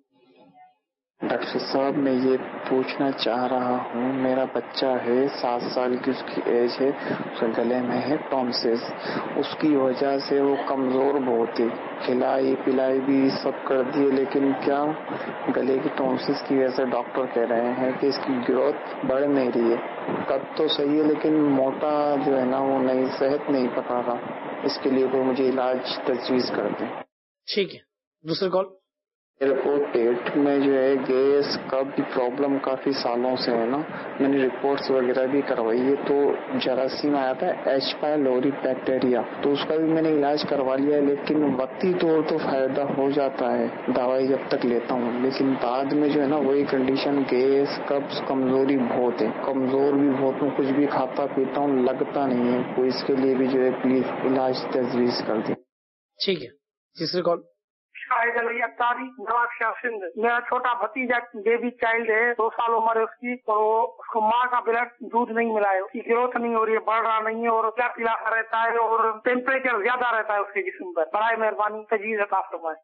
ڈاکٹر صاحب میں یہ پوچھنا چاہ رہا ہوں, میرا بچہ ہے سات سال کی, اس کی ایج ہے, اس کے گلے میں ہے ٹونسس, اس کی وجہ سے وہ کمزور بہت ہے, کھلائی پلائی بھی سب کر دیے, لیکن کیا گلے کی ٹونسس کی وجہ سے ڈاکٹر کہہ رہے ہیں کہ اس کی گروتھ بڑھ نہیں رہی ہے. قد تو صحیح ہے لیکن موٹا جو ہے نا وہ نہیں, صحت نہیں پکا رہا, اس کے لیے کوئی مجھے علاج تجویز کر دیں. ٹھیک ہے. دوسرے کال. میرے کو پیٹ میں جو ہے گیس کا بھی پرابلم کافی سالوں سے ہے نا, میں نے رپورٹس وغیرہ بھی کروائی ہے, تو جراثیم آیا تھا ایچ پائلوری بیکٹیریا, تو اس کا بھی میں نے علاج کروا لیا, لیکن وقتی طور تو فائدہ ہو جاتا ہے دوائی جب تک لیتا ہوں, لیکن بعد میں جو ہے نا وہی کنڈیشن, گیس قبض کمزوری بہت ہے, کمزور بھی بہت ہوں, کچھ بھی کھاتا پیتا ہوں لگتا نہیں ہے, کوئی اس کے لیے بھی جو ہے پلیز علاج تجویز کر دیں. ٹھیک ہے. تیسری کال. شاہد علی اختاری, نواز شاہ سندھ. میرا چھوٹا بھتیجا بیبی چائلڈ ہے, دو سال عمر ہے اس کی, اور وہ اس کو ماں کا بلڈ دودھ نہیں ملا ہے, اس کی گروتھ نہیں ہو رہی ہے, بڑھ رہا نہیں ہے, اور پیلا پیلا رہتا ہے, اور ٹیمپریچر زیادہ رہتا ہے اس کے جسم پر. برائے مہربانی تجویز عطا فرمائیں.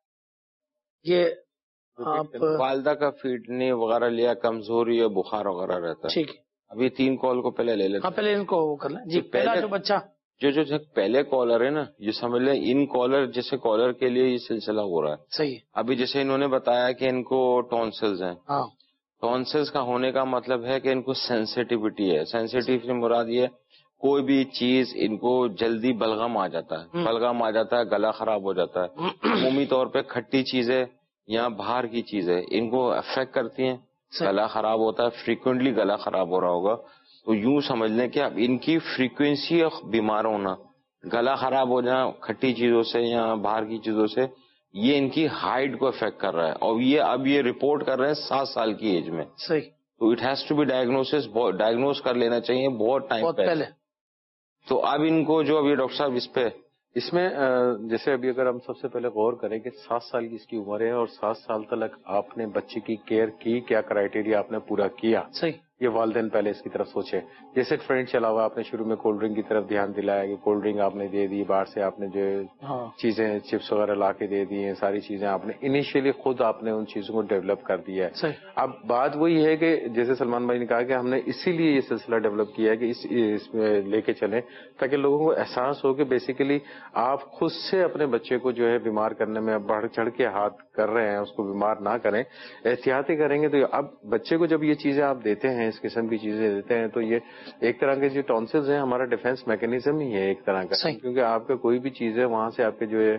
یہ آپ والدہ کا فیڈنی وغیرہ لیا, کمزوری اور بخار وغیرہ رہتا ہے. ٹھیک ہے. ابھی تین کال کو پہلے لے لیتے. ہاں پہلے ان کو کر لیں جی. پہلا جو بچہ جو جو پہلے کالر ہے نا، یہ سمجھ لیں ان کالر جیسے کالر کے لیے یہ سلسلہ ہو رہا ہے. صحیح. ابھی جیسے انہوں نے بتایا کہ ان کو ٹونسلز ہیں. ہاں. ٹونسلز کا ہونے کا مطلب ہے کہ ان کو سینسیٹیوٹی ہے. سینسیٹیو سے مراد یہ کوئی بھی چیز ان کو جلدی بلغم آ جاتا ہے، بلغم آ جاتا ہے، گلا خراب ہو جاتا ہے. عمومی طور پہ کھٹی چیزیں یا باہر کی چیزیں ان کو افیکٹ کرتی ہیں، گلا خراب ہوتا ہے، فریکوینٹلی گلا خراب ہو رہا ہوگا. تو یوں سمجھ لیں کہ اب ان کی فریکوینسی بیمار ہونا، گلا خراب ہو جانا کھٹی چیزوں سے یا باہر کی چیزوں سے، یہ ان کی ہائٹ کو افیکٹ کر رہا ہے. اور یہ اب یہ رپورٹ کر رہے ہیں سات سال کی ایج میں. صحیح. تو it has to be diagnosis, diagnose کر لینا چاہیے بہت ٹائم پہلے. تو اب ان کو جو ابھی ڈاکٹر صاحب اس پہ اس میں جیسے ابھی اگر ہم سب سے پہلے غور کریں کہ سات سال کی اس کی عمر ہے اور سات سال تک آپ نے بچے کی کیئر کی، کیا کرائیٹیریا آپ نے پورا کیا. صحیح. یہ والدین پہلے اس کی طرف سوچے. جیسے ٹرینڈ چلا ہوا آپ نے شروع میں کولڈ ڈرنک کی طرف دھیان دلایا کہ کولڈ ڈرنک آپ نے دے دی، باہر سے آپ نے جو چیزیں چپس وغیرہ لا کے دے دی ہیں، ساری چیزیں آپ نے انیشیلی خود آپ نے ان چیزوں کو ڈیولپ کر دیا ہے. اب بات وہی ہے کہ جیسے سلمان بھائی نے کہا کہ ہم نے اسی لیے یہ سلسلہ ڈیولپ کیا ہے کہ اس, اس میں لے کے چلیں تاکہ لوگوں کو احساس ہو کہ بیسیکلی آپ خود سے اپنے بچے کو جو ہے بیمار کرنے میں بڑھ چڑھ کے ہاتھ کر رہے ہیں، اس کو بیمار نہ کریں، احتیاطی کریں گے. تو اب بچے کو جب یہ چیزیں آپ دیتے ہیں، اس قسم کی چیزیں دیتے ہیں، تو یہ ایک طرح کے جو ٹونسلز ہیں ہمارا ڈیفینس میکینزم ہی ہے ایک طرح کا. کیونکہ آپ کا کوئی بھی چیز ہے وہاں سے آپ کے جو ہے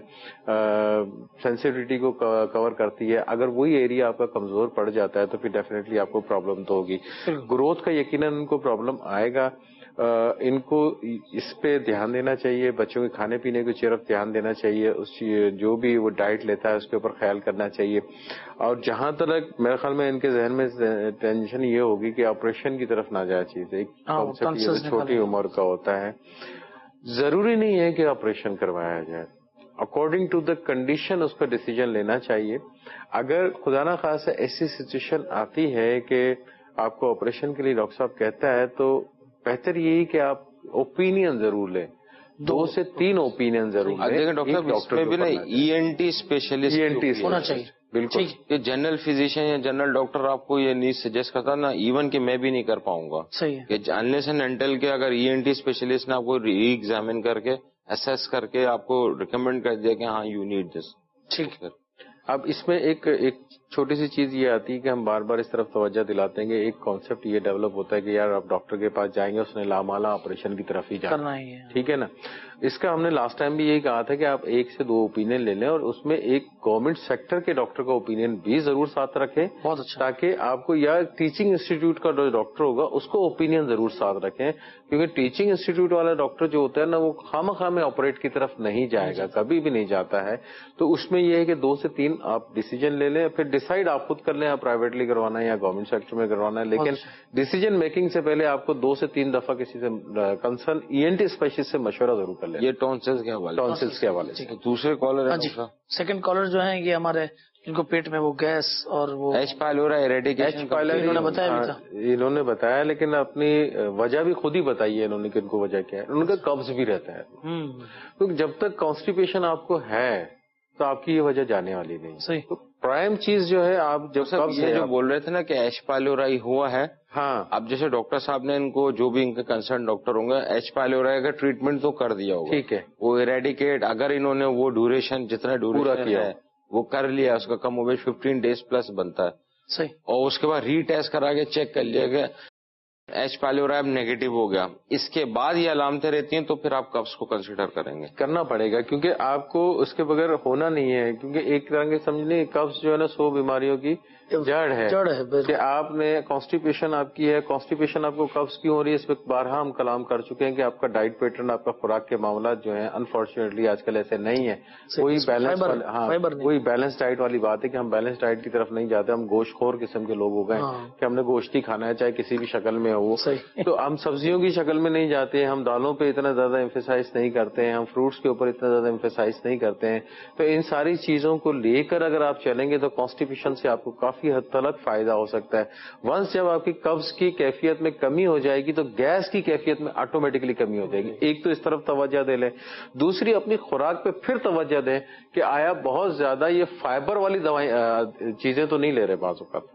سینسیٹیوٹی کو کور کرتی ہے. اگر وہی ایریا آپ کا کمزور پڑ جاتا ہے تو پھر ڈیفینیٹلی آپ کو پرابلم تو ہوگی. گروتھ کا یقیناً ان کو پرابلم آئے گا. ان کو اس پہ دھیان دینا چاہیے، بچوں کے کھانے پینے کی طرف دھیان دینا چاہیے، اس جو بھی وہ ڈائٹ لیتا ہے اس کے اوپر خیال کرنا چاہیے. اور جہاں تک میرے خیال میں ان کے ذہن میں ٹینشن یہ ہوگی کہ آپریشن کی طرف نہ جائے چیز. ایک کانسیپٹ یہ چھوٹی عمر کا ہوتا ہے، ضروری نہیں ہے کہ آپریشن کروایا جائے. اکارڈنگ ٹو دا کنڈیشن اس کا ڈیسیجن لینا چاہیے. اگر خدا نہ خواستہ ایسی سچویشن آتی ہے کہ آپ کو آپریشن کے لیے ڈاکٹر صاحب کہتا ہے تو بہتر یہی کہ آپ اوپینین ضرور لیں، دو سے تین اوپینین ضرور لیں. دیکھیں ڈاکٹر صاحب اس میں بھی نا ای این ٹی اسپیشلسٹ ہونا چاہیے. بالکل. کہ جنرل فزیشین یا جنرل ڈاکٹر آپ کو یہ نہیں سجیسٹ کرتا نا، ایون کہ میں بھی نہیں کر پاؤں گا. صحیح ہے کہ انلیس اینڈ انٹل کے اگر ای این ٹی اسپیشلسٹ نے آپ کو ری ایگزامن کر کے اسیس کر کے آپ کو ریکمینڈ کر دیا کہ ہاں یو نیڈ دس. ٹھیک ہے. اب اس میں ایک ایک چھوٹی سی چیز یہ آتی ہے کہ ہم بار بار اس طرف توجہ دلاتے ہیں کہ ایک کانسیپٹ یہ ڈیولپ ہوتا ہے کہ یار آپ ڈاکٹر کے پاس جائیں گے، اس نے لامالا آپریشن کی طرف ہی جانا ہے. ٹھیک ہے نا. اس کا ہم نے لاسٹ ٹائم بھی یہی کہا تھا کہ آپ ایک سے دو اوپینین لے لیں اور اس میں ایک گورنمنٹ سیکٹر کے ڈاکٹر کا اوپینین بھی ضرور ساتھ رکھیں. بہت اچھا. تاکہ آپ کو یا ٹیچنگ انسٹیٹیوٹ کا جو ڈاکٹر ہوگا اس کو اوپینین ضرور ساتھ رکھیں، کیونکہ ٹیچنگ انسٹیٹیوٹ والا ڈاکٹر جو ہوتا ہے نا وہ خام خام آپریٹ کی طرف نہیں جائے گا، کبھی بھی نہیں جاتا ہے. تو اس میں یہ ہے کہ دو سے تین آپ ڈیسیجن لے لیں، پھر ڈیسائیڈ آپ خود کر لیں آپ پرائیویٹلی کروانا ہے یا گورنمنٹ سیکٹر میں کروانا ہے. لیکن ڈیسیجن میکنگ سے پہلے آپ کو دو سے تین دفعہ کسی سے concern E N T specialist سے مشورہ ضرور کر لیں. یہ ٹونسلز کے حوالے ٹونسلز کے حوالے سے. دوسرے کالر جی سیکنڈ کالر جو ہیں یہ ہمارے ان کو پیٹ میں وہ گیس اور وہ ایچ پائلورا ایریڈیکیشن انہوں نے بتایا بھی تھا. انہوں نے بتایا لیکن اپنی وجہ بھی خود ہی بتائی ہے انہوں نے کہ ان کو وجہ کیا ہے. ان کا قبض بھی رہتا ہے، کیونکہ جب تک کانسٹیپیشن آپ کو ہے تو آپ کی یہ وجہ جانے والی نہیں. صحیح. تو پرائم چیز جو ہے آپ جب قبض یہ جو بول رہے تھے نا کہ ایچ پائلورائی ہوا ہے، ہاں اب جیسے ڈاکٹر صاحب نے ان کو جو بھی ان کے کنسرن ڈاکٹر ہوں گے ایچ پائلورائی کا ٹریٹمنٹ تو کر دیا ہوگا. ٹھیک ہے. وہ ایریڈیکیٹ اگر انہوں نے وہ ڈیوریشن جتنا ڈیوریشن ہے وہ کر لیا، اس کا کم و بیش ففٹین ڈیز پلس بنتا ہے. صحیح. اور اس کے بعد ری ٹیسٹ کرا کے چیک کر لیا کہ ایچ پائلورائی اب نیگیٹو ہو گیا، اس کے بعد یہ علامتیں رہتی ہیں تو پھر آپ قبض کو کنسیڈر کریں گے. کرنا پڑے گا کیونکہ آپ کو اس کے بغیر ہونا نہیں ہے. کیونکہ ایک طرح کے سمجھنے قبض جو ہے نا سو بیماریوں کی جڑ ہے. جڑ ہے کہ آپ نے کانسٹیپیشن آپ کی ہے، کانسٹیپیشن آپ کو قبض کیوں ہو رہی ہے اس وقت بارہا ہم کلام کر چکے ہیں کہ آپ کا ڈائٹ پیٹرن، آپ کا خوراک کے معاملات جو ہیں انفارچونیٹلی آج کل ایسے نہیں ہے. کوئی بیلنس ہاں کوئی بیلنس ڈائٹ والی بات ہے کہ ہم بیلنس ڈائٹ کی طرف نہیں جاتے، ہم گوشت خور قسم کے لوگ ہو گئے کہ ہم نے گوشت ہی کھانا ہے چاہے کسی بھی شکل میں ہو. تو ہم سبزیوں کی شکل میں نہیں جاتے، ہم دالوں پہ اتنا زیادہ ایمفیسائز نہیں کرتے ہیں، ہم فروٹس کے اوپر اتنا زیادہ ایمفیسائز نہیں کرتے ہیں. تو ان ساری چیزوں کو لے کر اگر آپ چلیں گے تو کانسٹیپیشن سے آپ کو کافی حد تک فائدہ ہو سکتا ہے. ونس جب آپ کی قبض کی کیفیت میں کمی ہو جائے گی تو گیس کی کیفیت میں آٹومیٹکلی کمی ہو جائے گی. ایک تو اس طرف توجہ دے لیں، دوسری اپنی خوراک پہ پھر توجہ دیں کہ آیا بہت زیادہ یہ فائبر والی دوائیں چیزیں تو نہیں لے رہے بعض اوقات. اچھا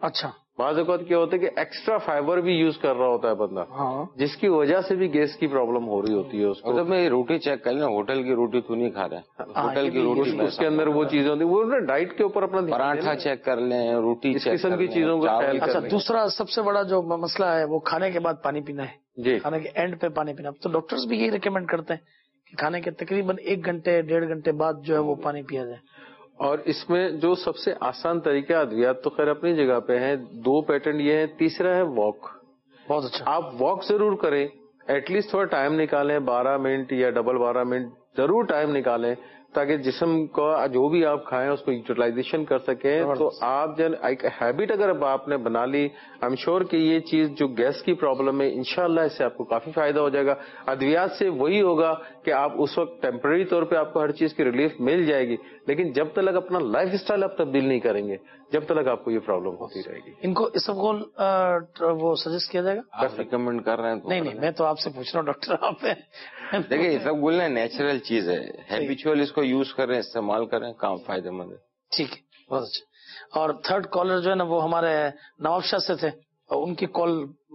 بعض اوقات کیا ہوتا ہے کہ ایکسٹرا فائبر بھی یوز کر رہا ہوتا ہے بندہ, جس کی وجہ سے بھی گیس کی پرابلم ہو رہی ہوتی ہے اس کو. جب میں روٹی چیک کر لیں, ہوٹل کی روٹی تو نہیں کھا رہے, ہوٹل کی روٹی اس کے اندر وہ چیزیں ہوتی ہیں, وہ ڈائٹ کے اوپر اپنا پراٹھا چیک کر لیں, روٹی اس قسم کی چیزوں کو خیال اچھا, کریں. دوسرا سب سے بڑا جو مسئلہ ہے وہ کھانے کے بعد پانی پینا ہے. جی, کھانے کے اینڈ پہ پانی پینا, تو ڈاکٹرز بھی یہی ریکمینڈ کرتے ہیں کہ کھانے کے تقریباً ایک گھنٹے ڈیڑھ گھنٹے بعد جو ہے وہ پانی پیا جائے. اور اس میں جو سب سے آسان طریقہ, ادویات تو خیر اپنی جگہ پہ ہیں, دو پیٹرن یہ ہے. تیسرا ہے واک. بہت اچھا, آپ واک ضرور کریں, ایٹ لیسٹ تھوڑا ٹائم نکالیں, بارہ منٹ یا ڈبل بارہ منٹ ضرور ٹائم نکالیں, تاکہ جسم کا جو بھی آپ کھائیں اس کو یوٹیلائزیشن کر سکیں. تو آپ جن ایک ہیبٹ اگر اب آپ نے بنا لی, آئی ایم شیور کہ یہ چیز جو گیس کی پرابلم ہے انشاءاللہ اس سے آپ کو کافی فائدہ ہو جائے گا. ادویات سے وہی ہوگا کہ آپ اس وقت ٹیمپرری طور پہ آپ کو ہر چیز کی ریلیف مل جائے گی, لیکن جب تک اپنا لائف اسٹائل آپ تبدیل نہیں کریں گے جب تک آپ کو یہ پرابلم ہوتی رہے گی. ان کو اسفغول وہ سجیسٹ کیا جائے گا, آپ ریکمینڈ کر رہے ہیں؟ نہیں نہیں, میں تو آپ سے پوچھ رہا ہوں ڈاکٹر, آپ دیکھیے اسفغول نیچرل چیز ہے, ہیبیچول اس کو یوز کریں, استعمال کریں, کام فائدہ مند ہے. ٹھیک ہے, بہت اچھا. اور تھرڈ کالر جو ہے نا وہ ہمارے نواب شاہ سے تھے, اور ان کی کال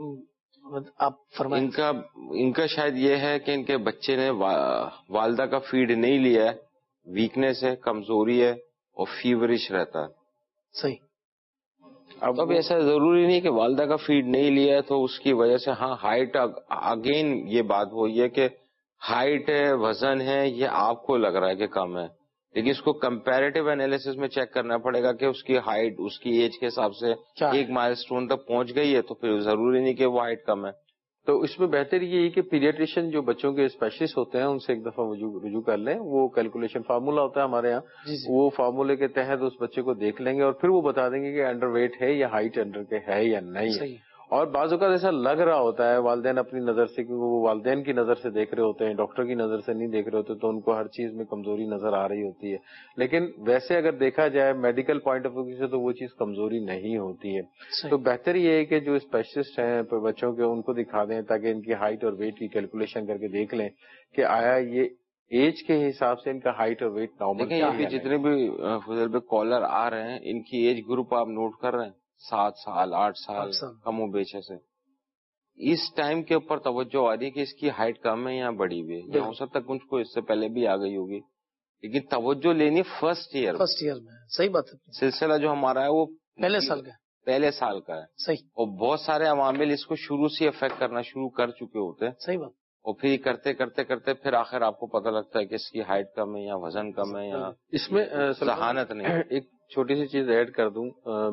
آپ فرمائیں. ان کا ان کا شاید یہ ہے کہ ان کے بچے نے والدہ کا فیڈ نہیں لیا ہے, ویکنیس ہے, کمزوری ہے اور فیورش رہتا ہے. صحیح. اب اب ایسا ضروری نہیں کہ والدہ کا فیڈ نہیں لیا ہے تو اس کی وجہ سے, ہاں ہائٹ, اگین یہ بات وہی ہے کہ ہائٹ ہے, وزن ہے, یہ آپ کو لگ رہا ہے کہ کم ہے, لیکن اس کو کمپیریٹیو انالیسس میں چیک کرنا پڑے گا کہ اس کی ہائٹ اس کی ایج کے حساب سے ایک مائل سٹون تک پہنچ گئی ہے, تو پھر ضروری نہیں کہ وہ ہائٹ کم ہے. تو اس میں بہتر یہ ہے کہ پیڈیاٹریشین جو بچوں کے اسپیشلسٹ ہوتے ہیں ان سے ایک دفعہ رجوع کر لیں. وہ کیلکولیشن فارمولا ہوتا ہے ہمارے یہاں, وہ فارمولے کے تحت اس بچے کو دیکھ لیں گے اور پھر وہ بتا دیں گے کہ انڈر ویٹ ہے یا ہائٹ انڈر کے ہے یا نہیں ہے. اور بعض اوقات ایسا لگ رہا ہوتا ہے والدین اپنی نظر سے, کیونکہ وہ والدین کی نظر سے دیکھ رہے ہوتے ہیں, ڈاکٹر کی نظر سے نہیں دیکھ رہے ہوتے, تو ان کو ہر چیز میں کمزوری نظر آ رہی ہوتی ہے. لیکن ویسے اگر دیکھا جائے میڈیکل پوائنٹ آف ویو سے تو وہ چیز کمزوری نہیں ہوتی ہے. تو بہتر یہ ہے کہ جو اسپیشلسٹ ہیں بچوں کے ان کو دکھا دیں, تاکہ ان کی ہائٹ اور ویٹ کی کیلکولیشن کر کے دیکھ لیں کہ آیا یہ ایج کے حساب سے ان کا ہائٹ اور ویٹ نارمل کیا ہے. جتنے بھی فضل پہ کالر آ رہے ہیں ان کی ایج گروپ آپ نوٹ کر رہے ہیں, سات سال آٹھ سال کم و بیش سے. اس ٹائم کے اوپر توجہ آ رہی ہے کہ اس کی ہائٹ کم ہے یا بڑی ہوئی ہے, یا ہو سکتا ہے کچھ کو اس سے پہلے بھی آ گئی ہوگی, لیکن توجہ لینی فرسٹ ایئر فرسٹ ایئر میں. صحیح بات ہے. سلسلہ جو ہمارا ہے وہ پہلے سال کا پہلے سال کا ہے. صحیح. اور بہت سارے عوامل اس کو شروع سے افیکٹ کرنا شروع کر چکے ہوتے ہیں. صحیح بات. اور پھر کرتے کرتے کرتے پھر آخر آپ کو پتہ لگتا ہے کہ اس کی ہائٹ کم ہے یا وزن کم ہے یا اس میں ذہانت نہیں. ایک چھوٹی سی چیز ایڈ کر دوں,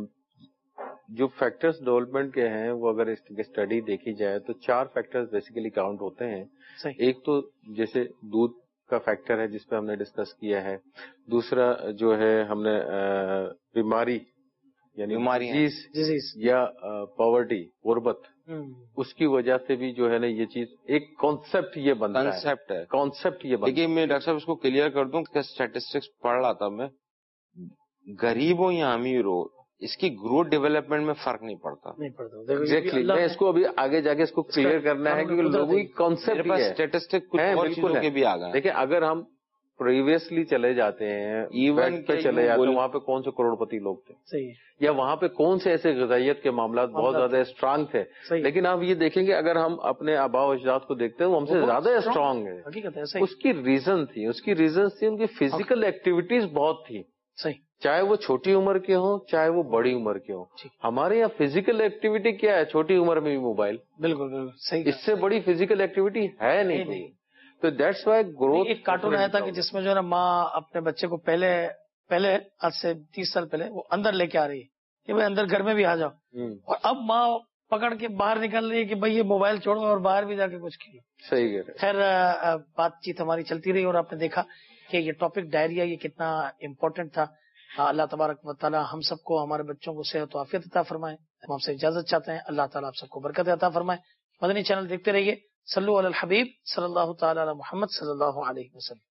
جو فیکٹرز ڈیولپمنٹ کے ہیں وہ اگر اس کی اسٹڈی دیکھی جائے تو چار فیکٹرز بیسیکلی کاؤنٹ ہوتے ہیں. ایک تو جیسے دودھ کا فیکٹر ہے جس پہ ہم نے ڈسکس کیا ہے. دوسرا جو ہے ہم نے بیماری یعنی ڈیزیز یا پاورٹی, غربت, اس کی وجہ سے بھی جو ہے نا یہ چیز ایک کانسیپٹ یہ بنتا ہے. کانسیپٹ ہے کانسیپٹ یہ بنتا ہے. دیکھیے میں ڈاکٹر صاحب اس کو کلیئر کر دوں کہ اسٹیٹسٹکس پڑھ رہا تھا میں, غریب ہو یا امیر ہو اس کی گروتھ ڈیولپمنٹ میں فرق نہیں پڑتا. نہیں پڑتا. ایگزیکٹلی میں اس کو ابھی آگے جا کے اس کو کلیئر کرنا ہے کیونکہ لوگوں کی کانسیپٹ ہے. اسٹیٹسٹک کچھ اور چیزوں کے بھی آ گئے. دیکھیں اگر ہم پریویسلی چلے جاتے ہیں, ایون پہ چلے جاتے ہیں, وہاں پہ کون سے کروڑ پتی لوگ تھے, صحیح, یا وہاں پہ کون سے ایسے غذائیت کے معاملات بہت زیادہ اسٹرانگ تھے. لیکن آپ یہ دیکھیں گے اگر ہم اپنے آبا و اجداد کو دیکھتے ہیں وہ ہم سے زیادہ اسٹرانگ ہے. اس کی ریزن تھی اس کی ریزن تھی ان کی فزیکل ایکٹیویٹیز بہت تھی. صحیح, چاہے وہ چھوٹی عمر کے ہوں چاہے وہ بڑی عمر کے ہوں. ہمارے یہاں فزیکل ایکٹیویٹی کیا ہے, چھوٹی عمر میں بھی موبائل. بالکل بالکل صحیح. اس سے بڑی فزیکل ایکٹیویٹی ہے نہیں. تو دیٹس وائی گروتھ. ایک کارٹون آیا تھا کہ جس میں جو ہے نا ماں اپنے بچے کو پہلے پہلے آج سے تیس سال پہلے وہ اندر لے کے آ رہی ہے کہ بھائی اندر گھر میں بھی آ جاؤ, اور اب ماں پکڑ کے باہر نکل رہی ہے کہ بھائی یہ موبائل چھوڑو اور باہر بھی جا کے کچھ کھیلو. صحیح ہے. خیر بات چیت ہماری چلتی رہی اور آپ نے دیکھا کہ یہ ٹاپک ڈائریا یہ کتنا امپورٹنٹ تھا. اللہ تبارک و تعالی ہم سب کو ہمارے بچوں کو صحت و عافیت عطا فرمائے. ہم آپ سے اجازت چاہتے ہیں, اللہ تعالیٰ آپ سب کو برکت عطا فرمائے. مدنی چینل دیکھتے رہیے. صلو علی الحبیب صلی اللہ تعالی علی محمد صلی اللہ علیہ وسلم.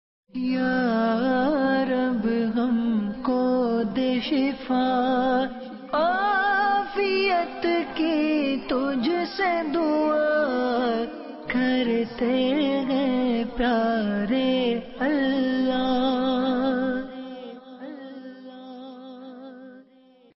یا رب ہم کو دے شفا عافیت کی تجھ سے دعا کرتے ہیں پیارے اللہ.